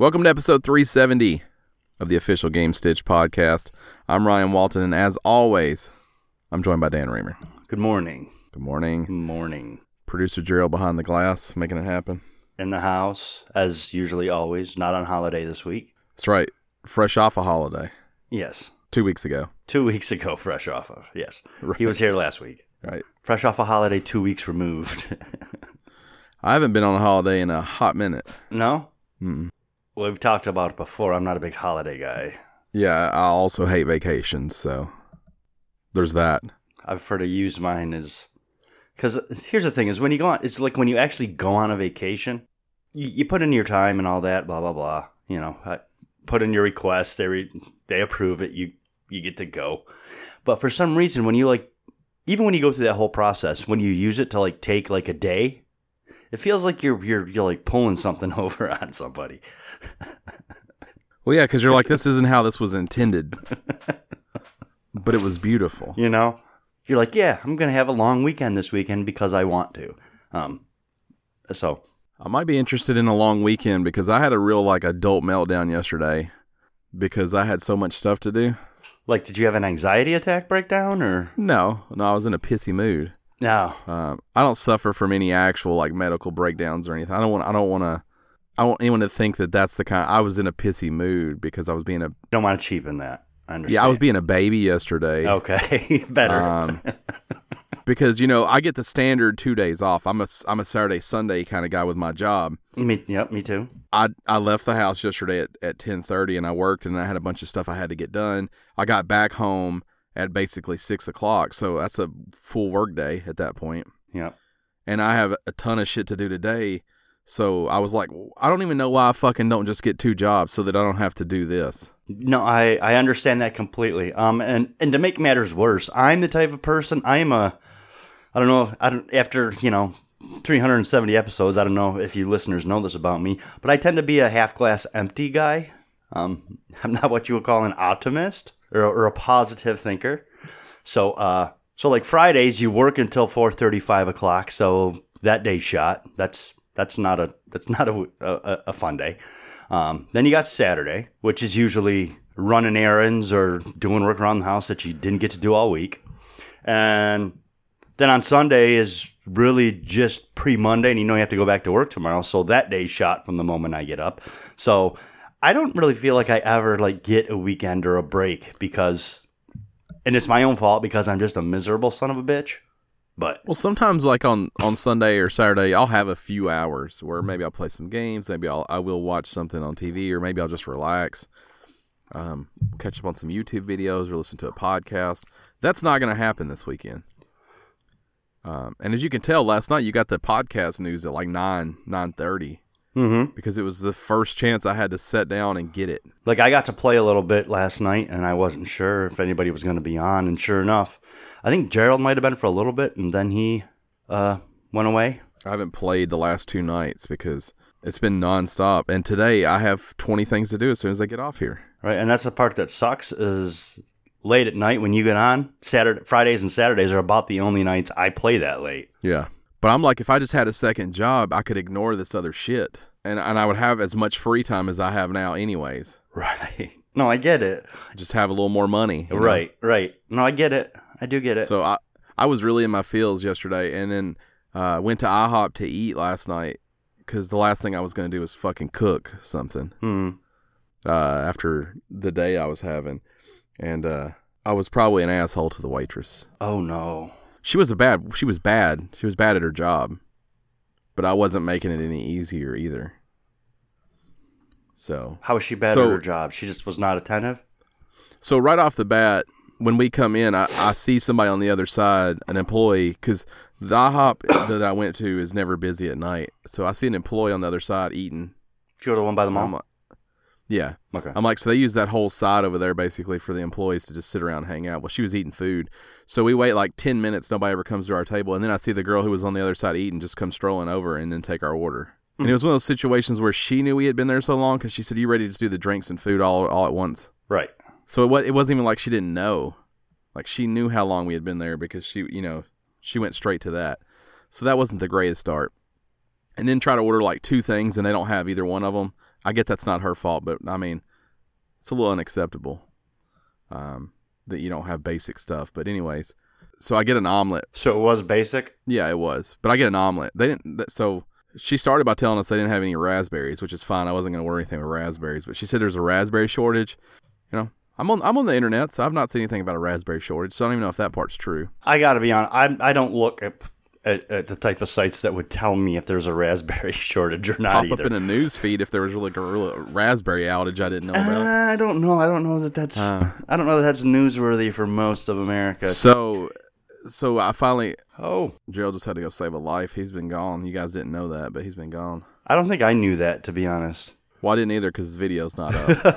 Welcome to episode 370 of the official Game Stitch podcast. I'm Ryan Walton, and as always, I'm joined by Dan Reamer. Good morning. Good morning. Good morning. Producer Gerald behind the glass, making it happen. In the house, as usually always, not on holiday this week. That's right. Fresh off a holiday. Yes. 2 weeks ago. 2 weeks ago, fresh off of, yes. Right. He was here last week. Right. Fresh off a holiday, 2 weeks removed. I haven't been on a holiday in a hot minute. No? Mm-mm. Well, we've talked about it before. I'm not a big holiday guy. Yeah, I also hate vacations, so there's that. I've prefer to use mine as... Because here's the thing, is when you go on... It's like when you actually go on a vacation, you put in your time and all that, blah, blah, blah. You know, put in your request, they approve it, you get to go. But for some reason, when you even when you go through that whole process, when you use it to take a day, it feels like you're like pulling something over on somebody. Well, yeah, because you're like, this isn't how this was intended. But it was beautiful. You know? You're like, yeah, I'm going to have a long weekend this weekend because I want to. So I might be interested in a long weekend because I had a real adult meltdown yesterday because I had so much stuff to do. Did you have an anxiety attack breakdown or? No, I was in a pissy mood. No. I don't suffer from any actual medical breakdowns or anything. I don't want anyone to think that that's the kind. I was in a pissy mood because I was being a. You don't want to cheapen that. I understand. Yeah, I was being a baby yesterday. Okay, better. Because I get the standard 2 days off. I'm a Saturday Sunday kind of guy with my job. Me too. I left the house yesterday at 10:30 and I worked and I had a bunch of stuff I had to get done. I got back home at basically 6 o'clock, so that's a full work day at that point. Yep. And I have a ton of shit to do today, so I was like, I don't even know why I fucking don't just get 2 jobs so that I don't have to do this. No, I understand that completely. And to make matters worse, I'm the type of person, after 370 episodes, I don't know if you listeners know this about me, but I tend to be a half glass empty guy. I'm not what you would call an optimist or a positive thinker. So like Fridays, you work until 4:30, 5 o'clock. So that day's shot. That's not a fun day. Then you got Saturday, which is usually running errands or doing work around the house that you didn't get to do all week. And then on Sunday is really just pre-Monday, and you have to go back to work tomorrow. So that day's shot from the moment I get up. So I don't really feel like I ever get a weekend or a break and it's my own fault because I'm just a miserable son of a bitch. But well, sometimes on Sunday or Saturday, I'll have a few hours where maybe I'll play some games, maybe I will watch something on TV, or maybe I'll just relax, catch up on some YouTube videos or listen to a podcast. That's not going to happen this weekend. And as you can tell, last night you got the podcast news at 9:30. Mm-hmm. Because it was the first chance I had to sit down and get it. I got to play a little bit last night, and I wasn't sure if anybody was going to be on, and sure enough, I think Gerald might have been for a little bit, and then he went away. I haven't played the last 2 nights because it's been nonstop. And today I have 20 things to do as soon as I get off here. Right, and that's the part that sucks is late at night when you get on. Fridays and Saturdays are about the only nights I play that late. Yeah. But I'm like, if I just had a second job, I could ignore this other shit. And I would have as much free time as I have now anyways. Right. No, I get it. Just have a little more money. Right. No, I get it. I do get it. So I was really in my feels yesterday, and then went to IHOP to eat last night because the last thing I was going to do was fucking cook something after the day I was having. And I was probably an asshole to the waitress. Oh, no. She was bad. She was bad at her job, but I wasn't making it any easier either. So how was she bad at her job? She just was not attentive? So right off the bat, when we come in, I see somebody on the other side, an employee, because the IHOP that I went to is never busy at night. So I see an employee on the other side eating. Did you go to the one by the mall? Yeah. Okay. I'm like, so they use that whole side over there basically for the employees to just sit around and hang out. Well, she was eating food. So we wait 10 minutes. Nobody ever comes to our table. And then I see the girl who was on the other side eating just come strolling over and then take our order. And it was one of those situations where she knew we had been there so long because she said, "You ready to just do the drinks and food all at once?" Right. So it wasn't even like she didn't know. She knew how long we had been there because she went straight to that. So that wasn't the greatest start. And then try to order 2 things and they don't have either one of them. I get that's not her fault, but I mean, it's a little unacceptable that you don't have basic stuff. But anyways, so I get an omelet. So it was basic? Yeah, it was. But I get an omelet. They didn't. So she started by telling us they didn't have any raspberries, which is fine. I wasn't going to order anything with raspberries. But she said there's a raspberry shortage. You know, I'm on the internet, so I've not seen anything about a raspberry shortage. So I don't even know if that part's true. I got to be honest. I don't look at the type of sites that would tell me if there's a raspberry shortage or not. Pop either. up in a news feed if there was really a raspberry outage I didn't know about. I don't know. I don't know that that's. I don't know that that's newsworthy for most of America. So I finally. Oh, Gerald just had to go save a life. He's been gone. You guys didn't know that, but he's been gone. I don't think I knew that, to be honest. Well, I didn't either because his video's not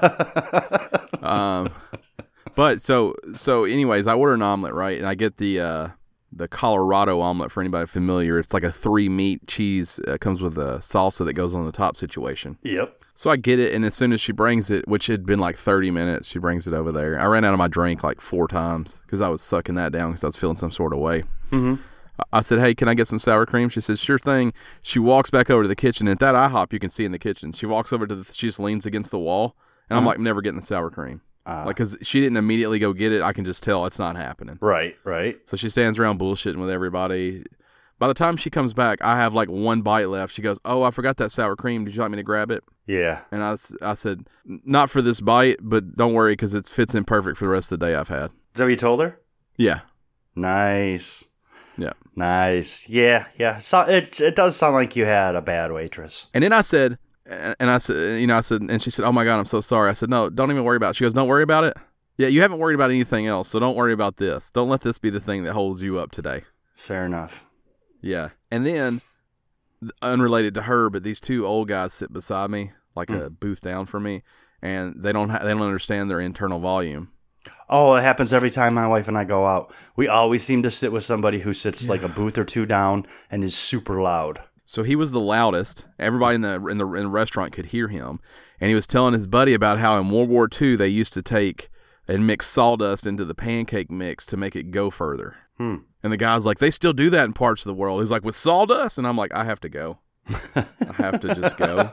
up. But so anyways, I order an omelet, right, and I get the Colorado omelet. For anybody familiar, it's like a 3-meat cheese. Comes with a salsa that goes on the top situation. Yep. So I get it, and as soon as she brings it, which had been like 30 minutes, she brings it over there. I ran out of my drink like 4 times because I was sucking that down because I was feeling some sort of way. Mm-hmm. I said, hey, can I get some sour cream? She says, sure thing. She walks back over to the kitchen. And at that IHOP you can see in the kitchen, she walks over to she just leans against the wall. And I'm like, I'm never getting the sour cream. Like, because she didn't immediately go get it. I can just tell it's not happening. Right. So she stands around bullshitting with everybody. By the time she comes back, I have like 1 bite left. She goes, oh, I forgot that sour cream. Did you like me to grab it? Yeah. And I said, not for this bite, but don't worry because it fits in perfect for the rest of the day I've had. Is that what you told her? Yeah. Nice. Yeah. Nice. Yeah. So it does sound like you had a bad waitress. And then I said, and she said, oh my God, I'm so sorry. I said, no, don't even worry about it. She goes, don't worry about it. Yeah, you haven't worried about anything else, so don't worry about this. Don't let this be the thing that holds you up today. Fair enough. Yeah. And then, unrelated to her, but these 2 old guys sit beside me, like a booth down from me, and they don't understand their internal volume. Oh, it happens every time my wife and I go out. We always seem to sit with somebody who sits like a booth or 2 down and is super loud. So he was the loudest. Everybody in the restaurant could hear him, and he was telling his buddy about how in World War II they used to take and mix sawdust into the pancake mix to make it go further. And the guy's like, they still do that in parts of the world. He's like, with sawdust? And I'm like, I have to go. I have to just go.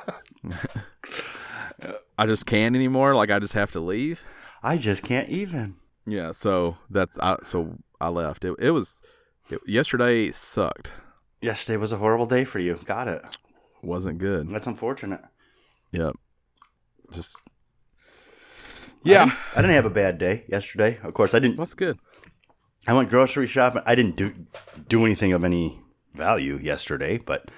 I just can't anymore. Like, I just have to leave. I just can't even. Yeah, so I left. Yesterday sucked. Yesterday was a horrible day for you. Got it. Wasn't good. That's unfortunate. Yep. Just. Yeah. I didn't have a bad day yesterday. Of course, I didn't. That's good. I went grocery shopping. I didn't do anything of any value yesterday, but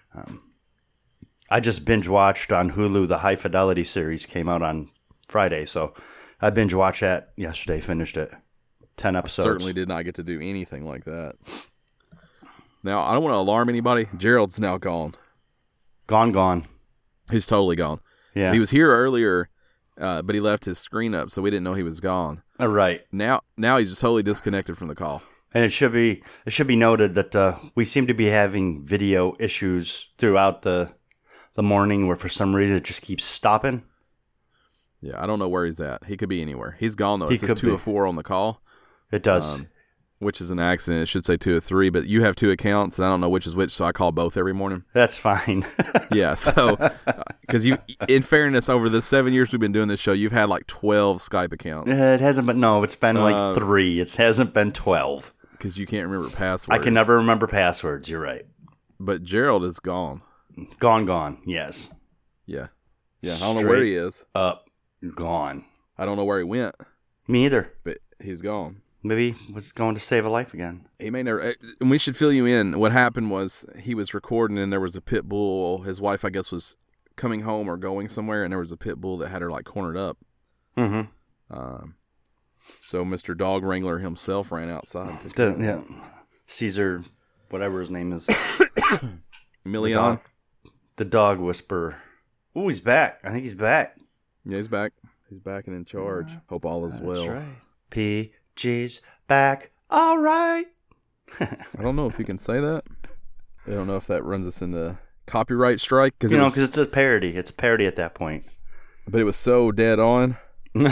I just binge watched on Hulu. The High Fidelity series came out on Friday, so I binge watched that yesterday. Finished it. 10 episodes. I certainly did not get to do anything like that. Now, I don't want to alarm anybody. Gerald's now gone. Gone. He's totally gone. Yeah. So he was here earlier, but he left his screen up, so we didn't know he was gone. Right. Now he's just totally disconnected from the call. And it should be noted that we seem to be having video issues throughout the morning where for some reason it just keeps stopping. Yeah, I don't know where he's at. He could be anywhere. He's gone, though. It says 2 of 4 on the call. It does. Which is an accident. It should say 2 of 3, but you have 2 accounts, and I don't know which is which, so I call both every morning. That's fine. Yeah, so, because in fairness, over the 7 years we've been doing this show, you've had like 12 Skype accounts. It hasn't been, no, it's been like 3. It hasn't been 12. Because you can't remember passwords. I can never remember passwords, you're right. But Gerald is gone. Gone, yes. Yeah. I don't know where he is. Up, gone. I don't know where he went. Me either. But he's gone. Maybe was going to save a life again. He may never. And we should fill you in. What happened was he was recording, and there was a pit bull. His wife, I guess, was coming home or going somewhere, and there was a pit bull that had her like cornered up. Mm-hmm. So Mr. Dog Wrangler himself ran outside. Caesar, whatever his name is. Emilion. The dog whisperer. Oh, he's back. I think he's back. Yeah, he's back. He's back and in charge. Hope all is well. That's right. PG's back. All right. I don't know if you can say that. I don't know if that runs us into copyright strike. Because it's a parody. It's a parody at that point. But it was so dead on. Nope,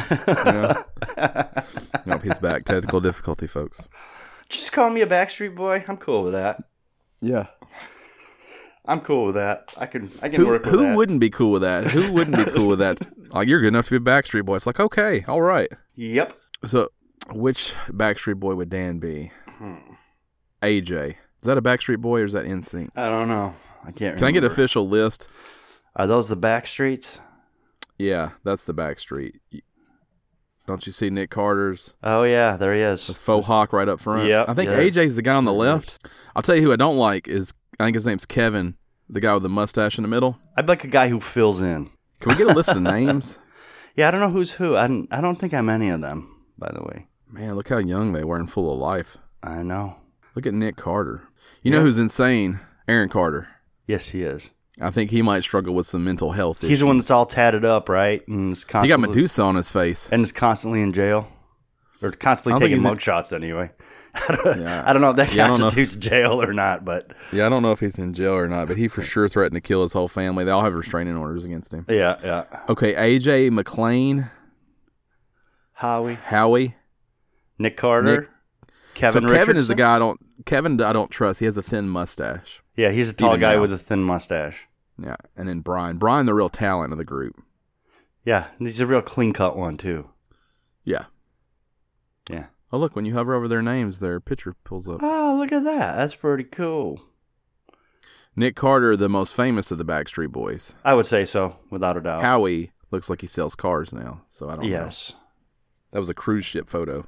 he's back. Technical difficulty, folks. Just call me a Backstreet Boy. I'm cool with that. Yeah. I'm cool with that. I can Who, work with who that. wouldn't be cool with that? Who wouldn't be cool with that? Like, you're good enough to be a Backstreet Boy. It's like, okay, all right. Yep. So, which Backstreet Boy would Dan be? AJ. Is that a Backstreet Boy or is that NSYNC? I don't know. I can't remember. Can I get an official list? Are those the Backstreets? Yeah, that's the Backstreet. Don't you see Nick Carter's? Oh, yeah, there he is. The faux hawk right up front. Yep, I think yeah. AJ's the guy on the There he left. I'll tell you who I don't like is, I think his name's Kevin, the guy with the mustache in the middle. I'd like a guy who fills in. Can we get a list of names? Yeah, I don't know who's who. I don't think I'm any of them, by the way. Man, look how young they were and full of life. I know. Look at Nick Carter. You know who's insane? Aaron Carter. Yes, he is. I think he might struggle with some mental health issues. He's the one that's all tatted up, right? And is He got constantly, Medusa on his face. and is constantly in jail. Or constantly I don't taking think mugshots, anyway. Yeah. I don't know if that Yeah, I don't know. constitutes jail or not, but Yeah, I don't know if he's in jail or not, but he for sure threatened to kill his whole family. They all have restraining orders against him. yeah. Okay, AJ McLean, Howie. Nick Carter, Kevin So Richardson. Kevin is the guy I don't trust. He has a thin mustache. Yeah, he's a tall Even guy now. with a thin mustache. Yeah, and then Brian, the real talent of the group. Yeah, and he's a real clean-cut one, too. Yeah. Yeah. Oh, look, when you hover over their names, their picture pulls up. Oh, look at that. That's pretty cool. Nick Carter, the most famous of the Backstreet Boys. I would say so, without a doubt. Howie looks like he sells cars now, so I don't know. Yes. That was a cruise ship photo.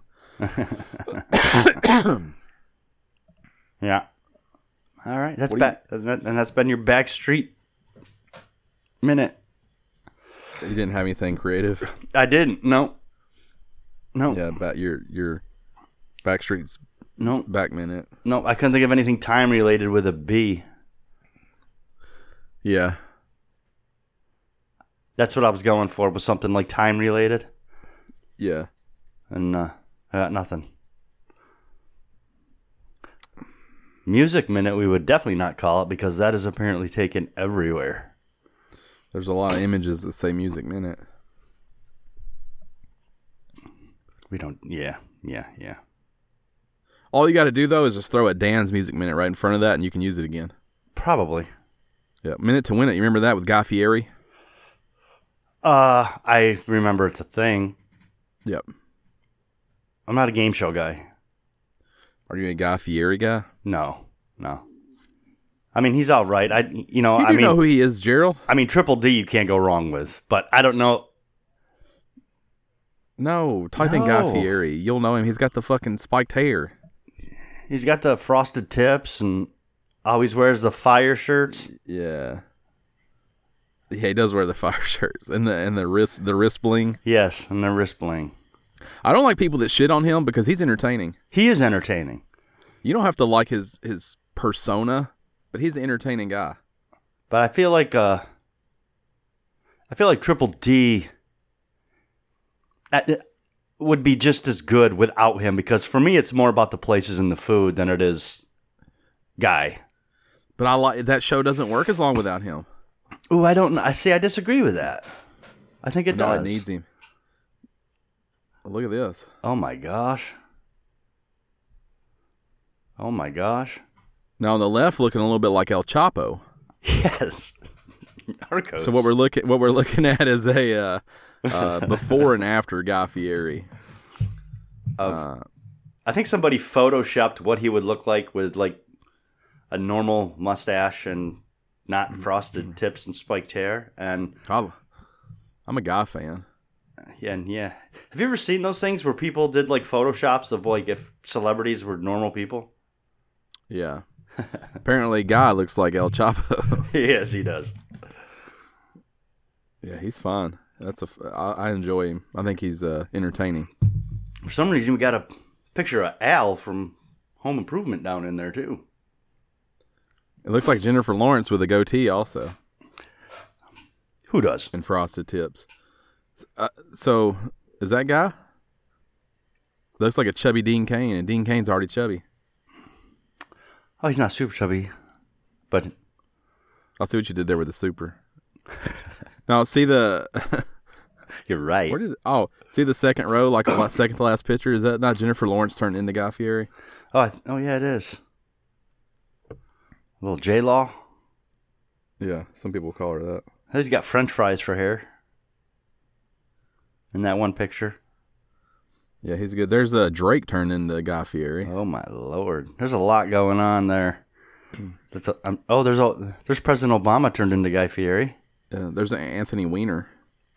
Yeah. All right. That's What do back, and that's been your Backstreet minute. You didn't have anything creative? I didn't. No. Yeah, about your Backstreet's No. back minute. No. I couldn't think of anything time related with a B. Yeah. That's what I was going for. Was something like time related, Yeah. and I got nothing. Music minute, we would definitely not call it because that is apparently taken everywhere. There's a lot of images that say Music Minute. We don't. Yeah. All you got to do, though, is just throw a Dan's Music Minute right in front of that, and you can use it again. Probably. Yeah, Minute to Win It. You remember that with Guy Fieri? I remember it's a thing. Yep. I'm not a game show guy. Are you a Guy Fieri guy? No. I mean, he's all right. You do know who he is, Gerald? I mean, Triple D you can't go wrong with, but I don't know. No, type in Guy No. Fieri. You'll know him. He's got the fucking spiked hair. He's got the frosted tips and always wears the fire shirts. Yeah. Yeah, he does wear the fire shirts and the wrist bling. Yes, and the wrist bling. I don't like people that shit on him because he's entertaining. He is entertaining. You don't have to like his persona, but he's an entertaining guy. But I feel like Triple D would be just as good without him because for me it's more about the places and the food than it is Guy. But I like that show doesn't work as long without him. Ooh, I don't know. I disagree with that. I think it No, does. it needs him. Look at this. Oh my gosh. Now on the left, looking a little bit like El Chapo. Yes. Narcos. So what we're looking at is a before and after Guy Fieri. I think somebody photoshopped what he would look like with like a normal mustache and not frosted tips and spiked hair. And I'm a Guy fan. yeah. Have you ever seen those things where people did like photoshops of like if celebrities were normal people? Yeah. Apparently, Guy looks like El Chapo. Yes, he does. Yeah, he's fun. I enjoy him. I think he's entertaining. For some reason, we got a picture of Al from Home Improvement down in there too. It looks like Jennifer Lawrence with a goatee also. Who does? And frosted tips. So, is that Guy? Looks like a chubby Dean Cain, and Dean Cain's already chubby. Oh, he's not super chubby, but I'll see what you did there with the super. Now, see the... you're right. See the second row, like the second to last picture? Is that not Jennifer Lawrence turned into Guy Fieri? Oh, yeah, it is. A little J-Law. Yeah, some people call her that. He's got French fries for hair. In that one picture. Yeah, he's good. There's a Drake turned into Guy Fieri. Oh my lord! There's a lot going on there. There's President Obama turned into Guy Fieri. There's an Anthony Weiner.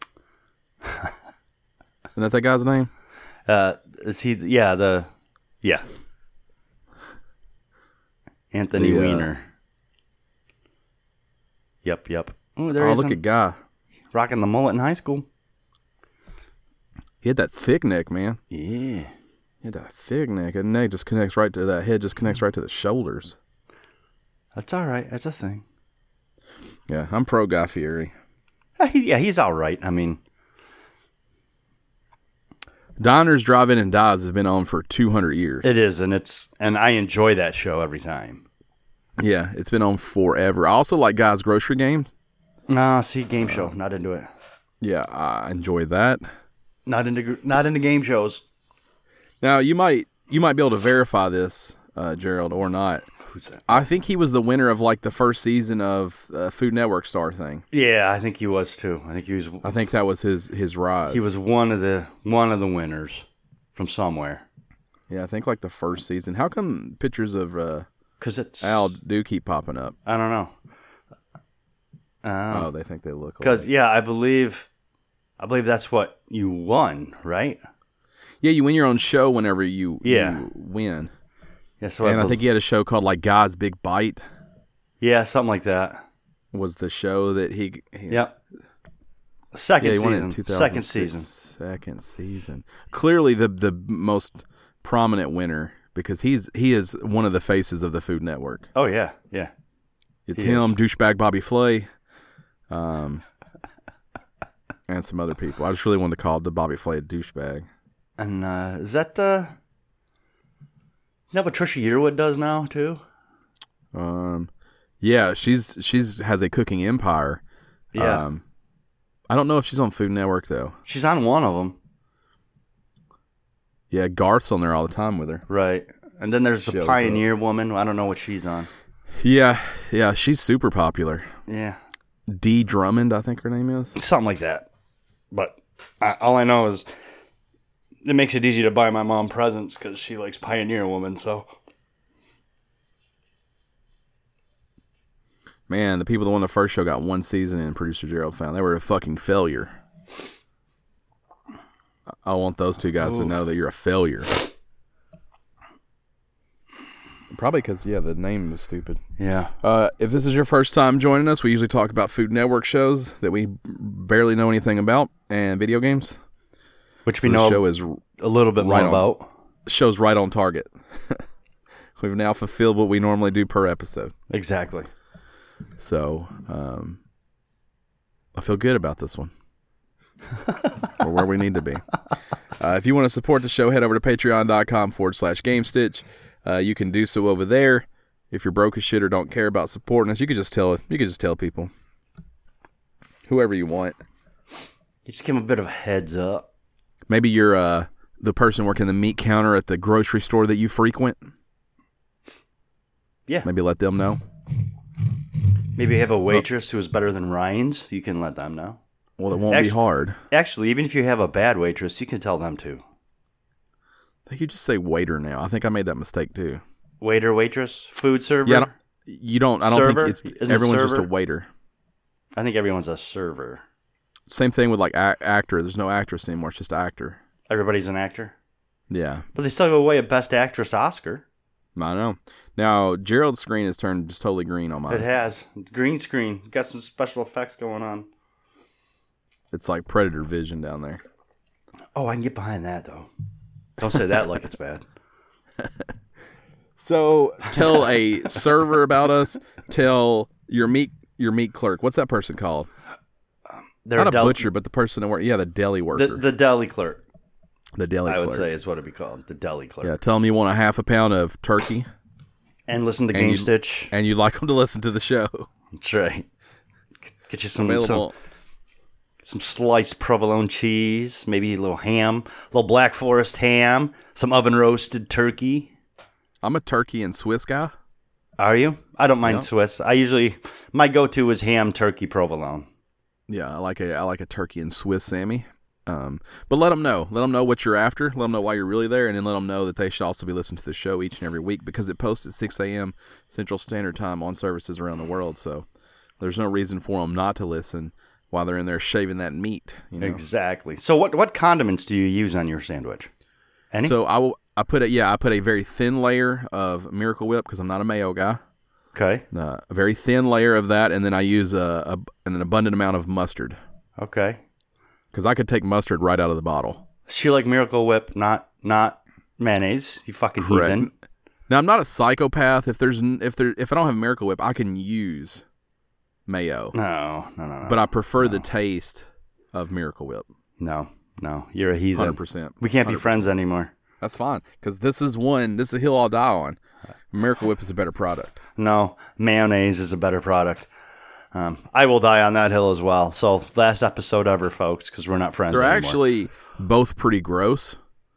Isn't that guy's name? Is he? Yeah, Anthony Weiner. Yep. Oh, there look at Guy. Rocking the mullet in high school. He had that thick neck, man. Yeah. He had that thick neck. And neck just connects right to that head, just connects right to the shoulders. That's all right. That's a thing. Yeah, I'm pro Guy Fieri. Yeah, he's all right. I mean, Diners, Drive-In, and Dives has been on for 200 years. it is, and I enjoy that show every time. Yeah, it's been on forever. I also like Guy's Grocery Game. See, game show. Not into it. Yeah, I enjoy that. Not into game shows. Now, you might be able to verify this, Gerald, or not. Who's that? I think he was the winner of like the first season of Food Network Star thing. Yeah, I think he was too. I think that was his rise. He was one of the winners from somewhere. Yeah, I think like the first season. How come pictures of Al do keep popping up? I don't know. They think they look. Because I believe that's what you won, right? Yeah, you win your own show whenever you win. Yeah, so I think he had a show called like Guy's Big Bite. Yeah, something like that. Was the show that he Yep. Second he won it in season. 2006. Second season. Clearly the most prominent winner because he is one of the faces of the Food Network. Oh yeah. It's him, douchebag Bobby Flay, and some other people. I just really wanted to call the Bobby Flay a douchebag. And is that what Trisha Yearwood does now too? Yeah, she's has a cooking empire. Yeah. I don't know if she's on Food Network though. She's on one of them. Yeah, Garth's on there all the time with her. Right. And then there's the Pioneer woman. I don't know what she's on. Yeah, she's super popular. Yeah. Dee Drummond, I think her name is. Something like that. But all I know is it makes it easy to buy my mom presents because she likes Pioneer Woman, so. Man, the people that won the first show got one season and producer Gerald found. They were a fucking failure. I want those two guys to know that you're a failure. Probably because, the name was stupid. Yeah. If this is your first time joining us, we usually talk about Food Network shows that we barely know anything about and video games. Which we know show is a little bit more about. The show's right on target. We've now fulfilled what we normally do per episode. Exactly. So, I feel good about this one. We're where we need to be. If you want to support the show, head over to patreon.com/GameStitch. You can do so over there. If you're broke as shit or don't care about supporting us, you could just tell people. Whoever you want. You just give them a bit of a heads up. Maybe you're the person working the meat counter at the grocery store that you frequent. Yeah. Maybe let them know. Maybe you have a waitress who is better than Ryan's. You can let them know. Well, it won't be hard. Actually, even if you have a bad waitress, you can tell them too. I think you just say waiter now. I think I made that mistake too. Waiter, waitress, food server? Yeah, I don't server? think everyone's just a waiter. I think everyone's a server. Same thing with like actor. There's no actress anymore. It's just actor. Everybody's an actor? Yeah. But they still give away a Best Actress Oscar. I know. Now, Gerald's screen has turned just totally green on mine. It has. It's green screen. Got some special effects going on. It's like Predator vision down there. Oh, I can get behind that, though. Don't say that like it's bad. So, tell a server about us. Tell your meat clerk. What's that person called? They're not a butcher, but the person that works. Yeah, the deli worker. The deli clerk. The deli clerk. I would say is what it'd be called. The deli clerk. Yeah, tell them you want a half a pound of turkey. And listen to Game Stitch. And you'd like them to listen to the show. That's right. Get you some sliced provolone cheese, maybe a little ham, a little Black Forest ham, some oven roasted turkey. I'm a turkey and Swiss guy. Are you? I don't mind Yeah. Swiss. My go-to is ham, turkey, provolone. Yeah, I like a turkey and Swiss Sammy. But let them know. Let them know what you're after. Let them know why you're really there, and then let them know that they should also be listening to the show each and every week because it posts at 6 a.m. Central Standard Time on services around the world. So there's no reason for them not to listen while they're in there shaving that meat. You know? Exactly. So what condiments do you use on your sandwich? Any? So I put a very thin layer of Miracle Whip because I'm not a mayo guy. Okay. A very thin layer of that, and then I use an abundant amount of mustard Okay. because I could take mustard right out of the bottle. She like Miracle Whip, not mayonnaise. You fucking heathen. Now I'm not a psychopath. If I don't have Miracle Whip, I can use mayo. No. But I prefer the taste of Miracle Whip. No. You're a heathen. 100%. We can't be 100%. friends anymore. That's fine because this is a hill I'll die on. Miracle Whip is a better product. No, mayonnaise is a better product. I will die on that hill as well. So last episode ever, folks, because we're not friends They're anymore. actually both pretty gross.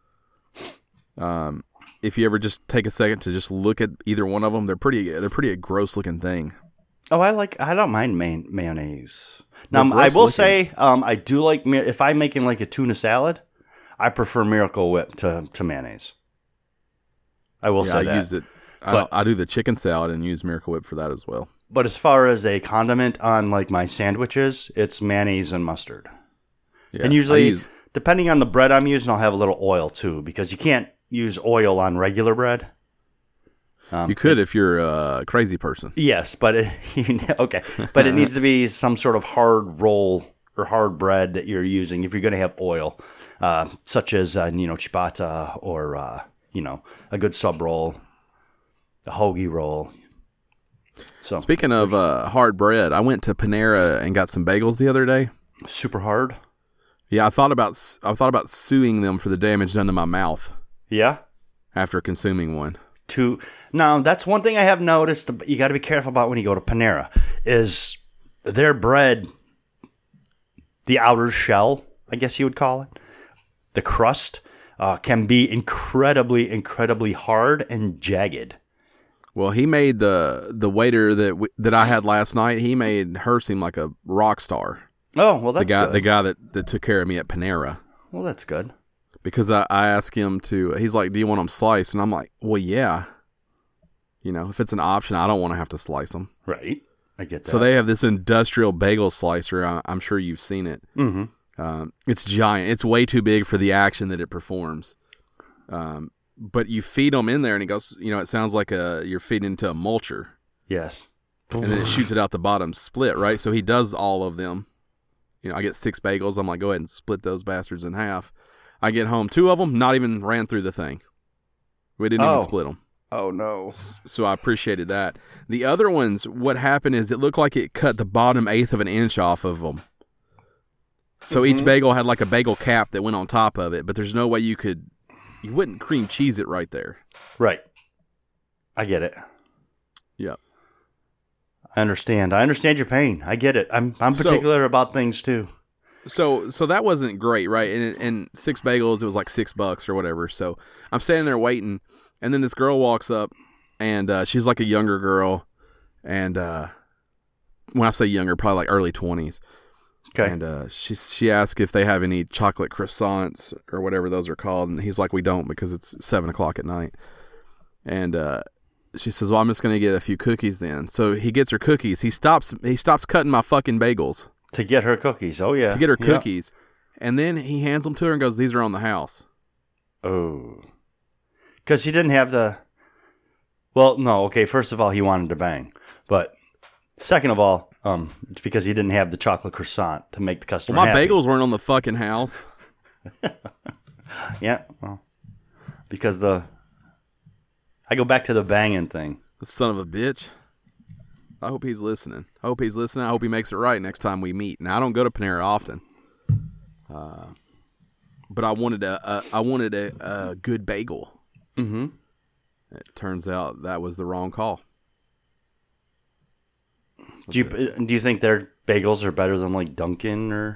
If you ever just take a second to just look at either one of them, they're pretty a gross looking thing. Oh, I don't mind mayonnaise. Now, They're I gross will looking. say, I do like, if I'm making like a tuna salad, I prefer Miracle Whip to mayonnaise. I will say I that. use it. But- I do the chicken salad and use Miracle Whip for that as well. But as far as a condiment on like my sandwiches, it's mayonnaise and mustard. Yeah, And I usually, use- depending on the bread I'm using, I'll have a little oil too, because you can't use oil on regular bread. you could if you're a crazy person. Yes, but okay, but it needs to be some sort of hard roll or hard bread that you're using if you're going to have oil, such as ciabatta or a good sub roll, a hoagie roll. So Speaking of hard bread, I went to Panera and got some bagels the other day. super hard. Yeah, I thought about suing them for the damage done to my mouth Yeah. after consuming one. Now that's one thing I have noticed. You got to be careful about when you go to Panera is their bread, the outer shell, I guess you would call it, the crust can be incredibly hard and jagged. Well, he made the waiter that I had last night. He made her seem like a rock star. Oh well, that's The good. guy that took care of me at Panera. Well, that's good. Because I asked him to. He's like, "Do you want them sliced?" And I'm like, "Well, yeah. You know, if it's an option, I don't want to have to slice them." Right, I get that. So they have this industrial bagel slicer. I'm sure you've seen it. Mm-hmm. It's giant. It's way too big for the action that it performs. But you feed them in there, and it goes. It sounds like you're feeding into a mulcher, Yes. and then it shoots it out the bottom split. Right. So he does all of them. I get 6 bagels. I'm like, go ahead and split those bastards in half. I get home, 2 of them not even ran through the thing. We didn't even split them. Oh no. So I appreciated that. The other ones, what happened is it looked like it cut the bottom 1/8 of an inch off of them. So each bagel had like a bagel cap that went on top of it, but there's no way you wouldn't cream cheese it right there. Right. I get it. Yep. I understand your pain. I get it. I'm particular about things too. So that wasn't great, right? And 6 bagels, it was like $6 or whatever. So I'm standing there waiting, and then this girl walks up, and she's like a younger girl, and when I say younger, probably like early 20s. Okay. And she asked if they have any chocolate croissants or whatever those are called, and he's like, we don't because it's 7:00 at night. And she says, well, I'm just going to get a few cookies then. So he gets her cookies. He stops cutting my fucking bagels To get her cookies. Oh yeah. to get her Yeah. cookies, and then he hands them to her and goes, these are on the house. Oh. Because she didn't have the. Well, no. Okay. First of all, he wanted to bang, but second of all, it's because he didn't have the chocolate croissant to make the customer Well, my happy. bagels weren't on the fucking house. Yeah. Well, because I go back to the banging thing. The son of a bitch. I hope he's listening. I hope he makes it right next time we meet. Now I don't go to Panera often, but I wanted a good bagel. Mm-hmm. It turns out that was the wrong call. Do you think their bagels are better than like Dunkin' or?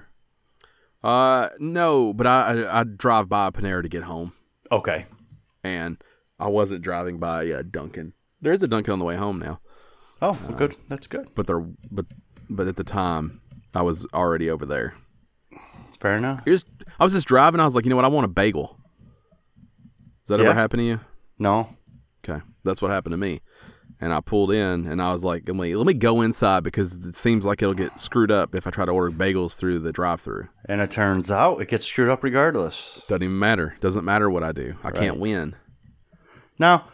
No, but I drive by Panera to get home, Okay. and I wasn't driving by Dunkin'. There is a Dunkin' on the way home now. Oh, well, good. That's good. But at the time, I was already over there. Fair enough. I was just driving. I was like, you know what? I want a bagel. Does that ever happen to you? No. Okay, that's what happened to me. And I pulled in, and I was like, let me go inside because it seems like it'll get screwed up if I try to order bagels through the drive-thru. And it turns out it gets screwed up regardless. Doesn't even matter. Doesn't matter what I do. I can't win. Now,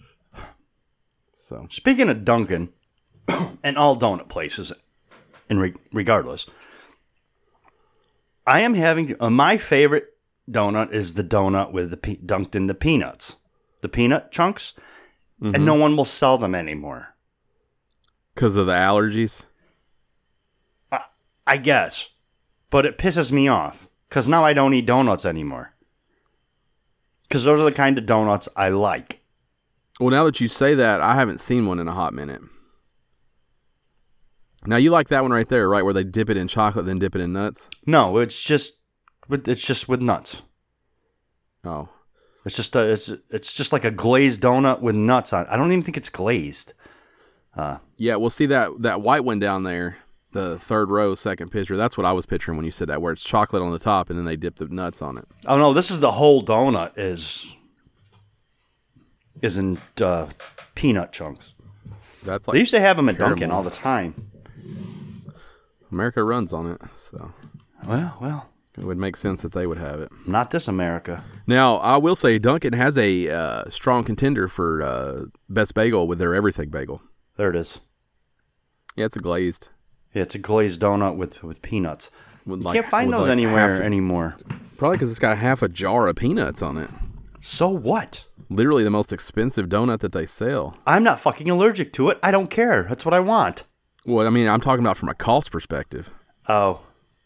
So speaking of Dunkin' and all donut places, regardless, I am having my favorite donut is the donut with dunked in the peanuts, the peanut chunks, and no one will sell them anymore because of the allergies. I guess, but it pisses me off because now I don't eat donuts anymore because those are the kind of donuts I like. Well, now that you say that, I haven't seen one in a hot minute. Now you like that one right there, right, where they dip it in chocolate, then dip it in nuts? No, it's just with nuts. Oh, it's just like a glazed donut with nuts on it. I don't even think it's glazed. yeah. Well, see that white one down there, the third row, second picture. That's what I was picturing when you said that, where it's chocolate on the top and then they dip the nuts on it. Oh no, this is the whole donut is in peanut chunks. That's like They used to have them at caramel. Dunkin' all the time. America runs on it, so Well, it would make sense that they would have it. not this America. Now, I will say Dunkin' has a strong contender for best bagel with their everything bagel. There it is. Yeah, it's a glazed. Yeah, it's a glazed donut with peanuts. With You can't find those anywhere anymore. Probably because it's got half a jar of peanuts on it. So what? Literally the most expensive donut that they sell. I'm not fucking allergic to it. I don't care. That's what I want. Well, I mean, I'm talking about from a cost perspective. Oh.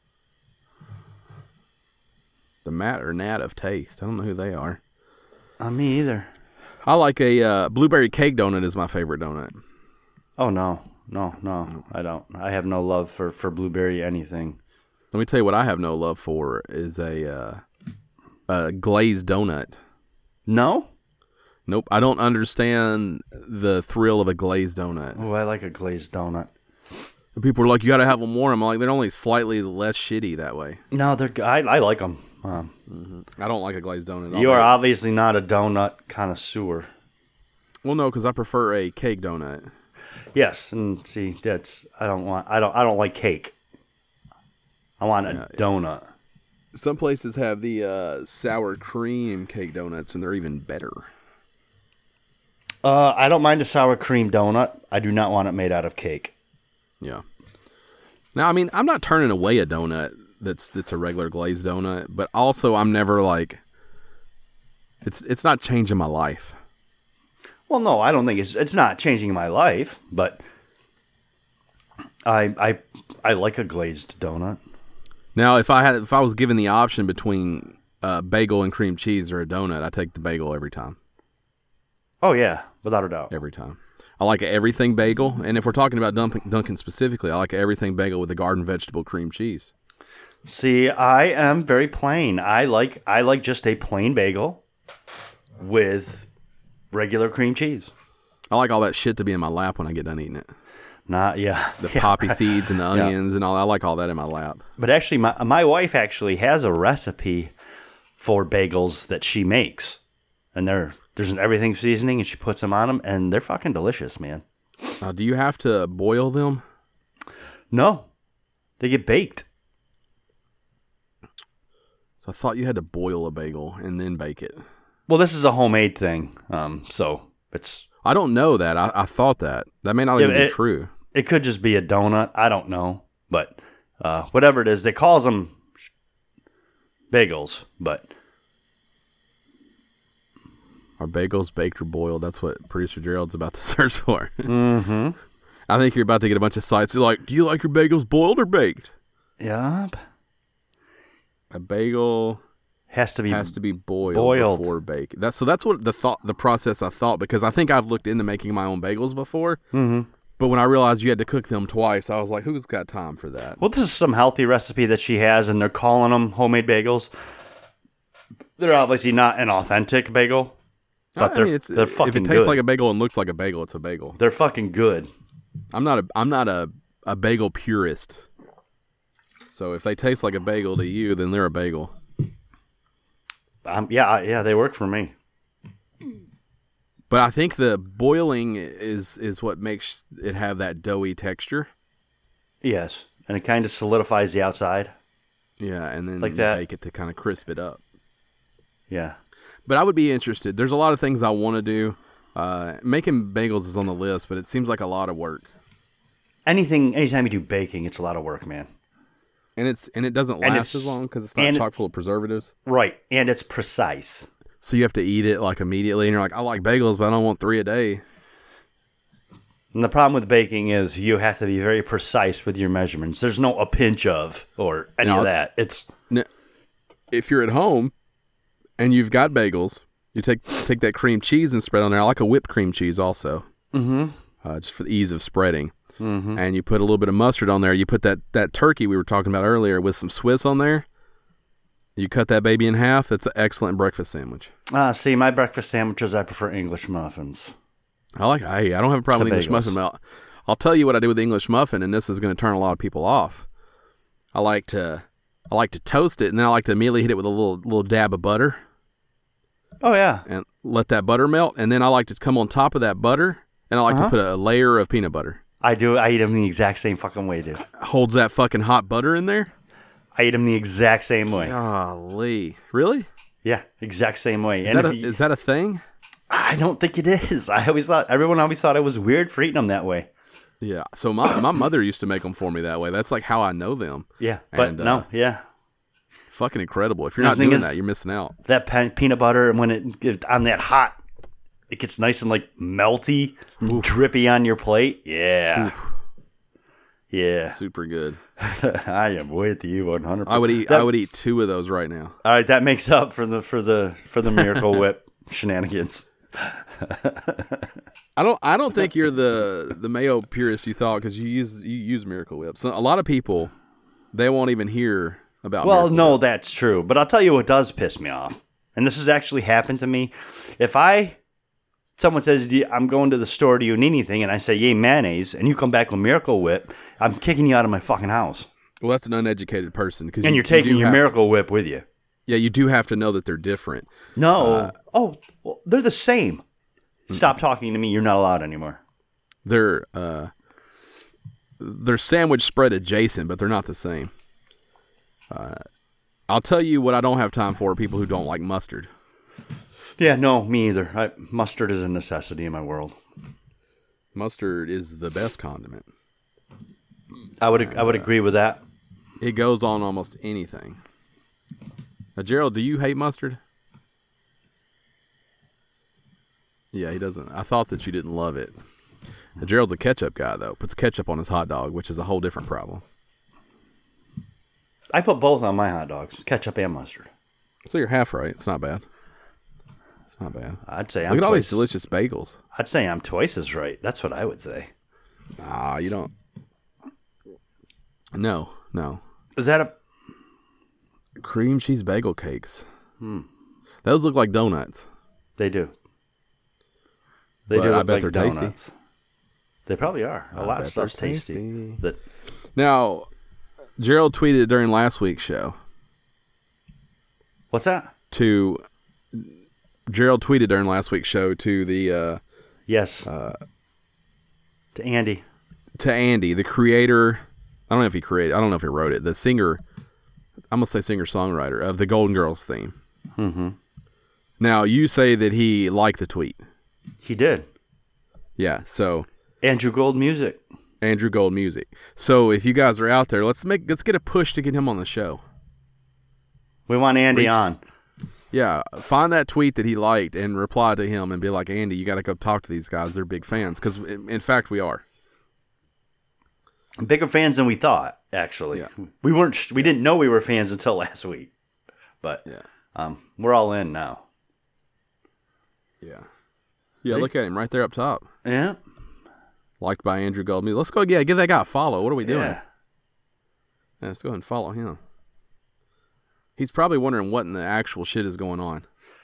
The Matt or Nat of Taste. I don't know who they are. Me either. I like a blueberry cake donut is my favorite donut. Oh, no. I don't. I have no love for blueberry anything. Let me tell you what I have no love for is a glazed donut. No? Nope. I don't understand the thrill of a glazed donut. Oh, I like a glazed donut. People are like, you got to have them warm. I'm like, they're only slightly less shitty that way. No, I like them. I don't like a glazed donut. You are obviously not a donut connoisseur. Well, no, because I prefer a cake donut. Yes, and see, I don't like cake. I want a donut. Some places have the sour cream cake donuts, and they're even better. I don't mind a sour cream donut. I do not want it made out of cake. Yeah. Now, I mean, I'm not turning away a donut that's a regular glazed donut, but also I'm never like, it's not changing my life. Well, no, I don't think it's not changing my life, but I like a glazed donut. Now, if I was given the option between bagel and cream cheese or a donut, I take the bagel every time. Oh yeah, without a doubt. Every time. I like a everything bagel, and if we're talking about Dunkin' specifically, I like a everything bagel with a garden vegetable cream cheese. See, I am very plain. I like just a plain bagel with regular cream cheese. I like all that shit to be in my lap when I get done eating it. The poppy seeds and the onions and all. I like all that in my lap. But actually, my wife actually has a recipe for bagels that she makes, and there's an everything seasoning, and she puts them on them, and they're fucking delicious, man. Do you have to boil them? No, they get baked. So I thought you had to boil a bagel and then bake it. Well, this is a homemade thing, so it's... I don't know that. I thought that. That may not even be true. It could just be a donut. I don't know. But whatever it is, they calls them bagels, but... Are bagels baked or boiled? That's what producer Gerald's about to search for. Mm-hmm. I think you're about to get a bunch of sites. They're like, do you like your bagels boiled or baked? Yep. A bagel... Has to be boiled before baked. That's what the process I thought, because I think I've looked into making my own bagels before. Mm-hmm. But when I realized you had to cook them twice, I was like, who's got time for that? Well, this is some healthy recipe that she has, and they're calling them homemade bagels. They're obviously not an authentic bagel. But I mean, they're fucking if it tastes good. like a bagel and looks like a bagel, it's a bagel. They're fucking good. I'm not a bagel purist. So if they taste like a bagel to you, then they're a bagel. Yeah, they work for me. But I think the boiling is what makes it have that doughy texture. Yes, and it kind of solidifies the outside. Yeah, and then Like you that. bake it to kind of crisp it up. Yeah. But I would be interested. There's a lot of things I want to do. Making bagels is on the list, but it seems like a lot of work. Anytime you do baking, it's a lot of work, man. And it doesn't last as long because it's not chock full of preservatives. Right, and it's precise. So you have to eat it like immediately, and you're like, I like bagels, but I don't want 3 a day. And the problem with baking is you have to be very precise with your measurements. There's no a pinch of or any of that. It's if you're at home and you've got bagels, you take that cream cheese and spread on there. I like a whipped cream cheese also, just for the ease of spreading. Mm-hmm. And you put a little bit of mustard on there. You put that turkey we were talking about earlier with some Swiss on there. You cut that baby in half. That's an excellent breakfast sandwich. See, my breakfast sandwiches, I prefer English muffins. I don't have a problem with English muffin. I'll tell you what I do with the English muffin, and this is going to turn a lot of people off. I like to toast it, and then I like to immediately hit it with a little dab of butter. Oh yeah, and let that butter melt, and then I like to come on top of that butter, and I like to put a layer of peanut butter. I do. I eat them the exact same fucking way, dude. Holds that fucking hot butter in there. I eat them the exact same way. Golly, really? Yeah, exact same way. Is that a thing? I don't think it is. Everyone always thought I was weird for eating them that way. Yeah. So my mother used to make them for me that way. That's like how I know them. Yeah, but yeah. Fucking incredible. If you're not doing that, you're missing out. That peanut butter, and when it on that hot, it gets nice and like melty, drippy on your plate. Yeah. Oof. Yeah. Super good. I am with you 100%. I would eat 2 of those right now. All right, that makes up for the Miracle Whip shenanigans. I don't think you're the mayo purist you thought, because you use Miracle Whip. So a lot of people, they won't even hear about. Well, Miracle no, Whip. that's true. But I'll tell you what does piss me off, and this has actually happened to me. If someone says, I'm going to the store, do you need anything? And I say, yay, mayonnaise, and you come back with Miracle Whip, I'm kicking you out of my fucking house. Well, that's an uneducated person. And you're taking your Miracle Whip with you. Yeah, you do have to know that they're different. No. Well, they're the same. Stop talking to me. You're not allowed anymore. They're sandwich spread adjacent, but they're not the same. I'll tell you what I don't have time for: people who don't like mustard. Yeah, no, me either. Mustard is a necessity in my world. Mustard is the best condiment. I would agree with that. It goes on almost anything. Now, Gerald, do you hate mustard? Yeah, he doesn't. I thought that you didn't love it. Now, Gerald's a ketchup guy, though. Puts ketchup on his hot dog, which is a whole different problem. I put both on my hot dogs, ketchup and mustard. So you're half right. It's not bad. It's not bad. I'd say Look at all these delicious bagels. I'd say I'm twice as right. That's what I would say. Nah, you don't. No. Is that a cream cheese bagel cakes? Those look like donuts. They do. They do. I bet like they're donuts. tasty. They probably are. A lot of stuff's tasty. Now, Gerald tweeted during last week's show. What's that? Gerald tweeted during last week's show to the yes to Andy, the creator. I don't know if he created. I don't know if he wrote it. The singer. I'm gonna say singer-songwriter of the Golden Girls theme. Mm-hmm. Now you say that he liked the tweet. He did. Yeah. So Andrew Gold Music. So if you guys are out there, let's get a push to get him on the show. We want Andy on. Yeah, find that tweet that he liked and reply to him and be like, Andy, you got to go talk to these guys. They're big fans, because in fact we are. Bigger fans than we thought. Actually, yeah. We didn't know we were fans until last week, but we're all in now. Yeah. Look at him right there up top. Yeah. Liked by Andrew Goldman. Let's go. Yeah, give that guy a follow. What are we doing? Yeah, let's go ahead and follow him. He's probably wondering what in the actual shit is going on.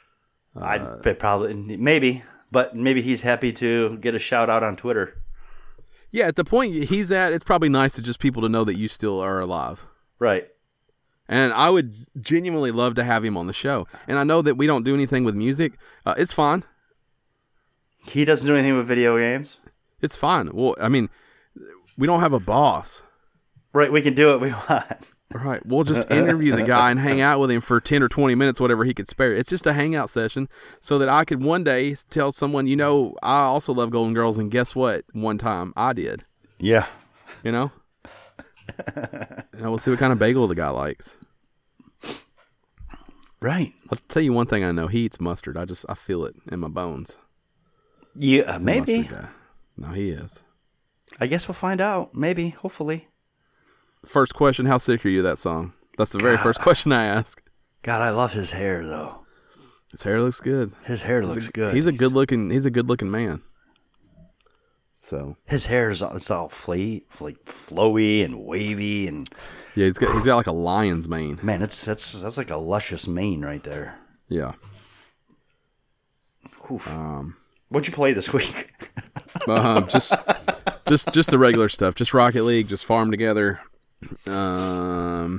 I'd probably maybe, but maybe he's happy to get a shout out on Twitter. Yeah, at the point he's at, it's probably nice to just people to know that you still are alive. Right. And I would genuinely love to have him on the show. And I know that we don't do anything with music. It's fine. He doesn't do anything with video games? It's fine. Well, I mean, we don't have a boss. Right, we can do what we want. Right. We'll just interview the guy and hang out with him for 10 or 20 minutes, whatever he could spare. It's just a hangout session so that I could one day tell someone, I also love Golden Girls, and guess what? One time I did. Yeah. And we'll see what kind of bagel the guy likes. Right. I'll tell you one thing I know. He eats mustard. I feel it in my bones. Yeah, maybe. No, he is. I guess we'll find out. Maybe. Hopefully. First question, how sick are you of that song? That's the very first question I ask. God, I love his hair, though. His hair looks good. His hair looks good. He's a good looking man. So his hair is it's all flowy and wavy, and yeah, he's got like a lion's mane. Man, that's like a luscious mane right there. Yeah. What'd you play this week? Just the regular stuff. Just Rocket League. Just Farm Together. Might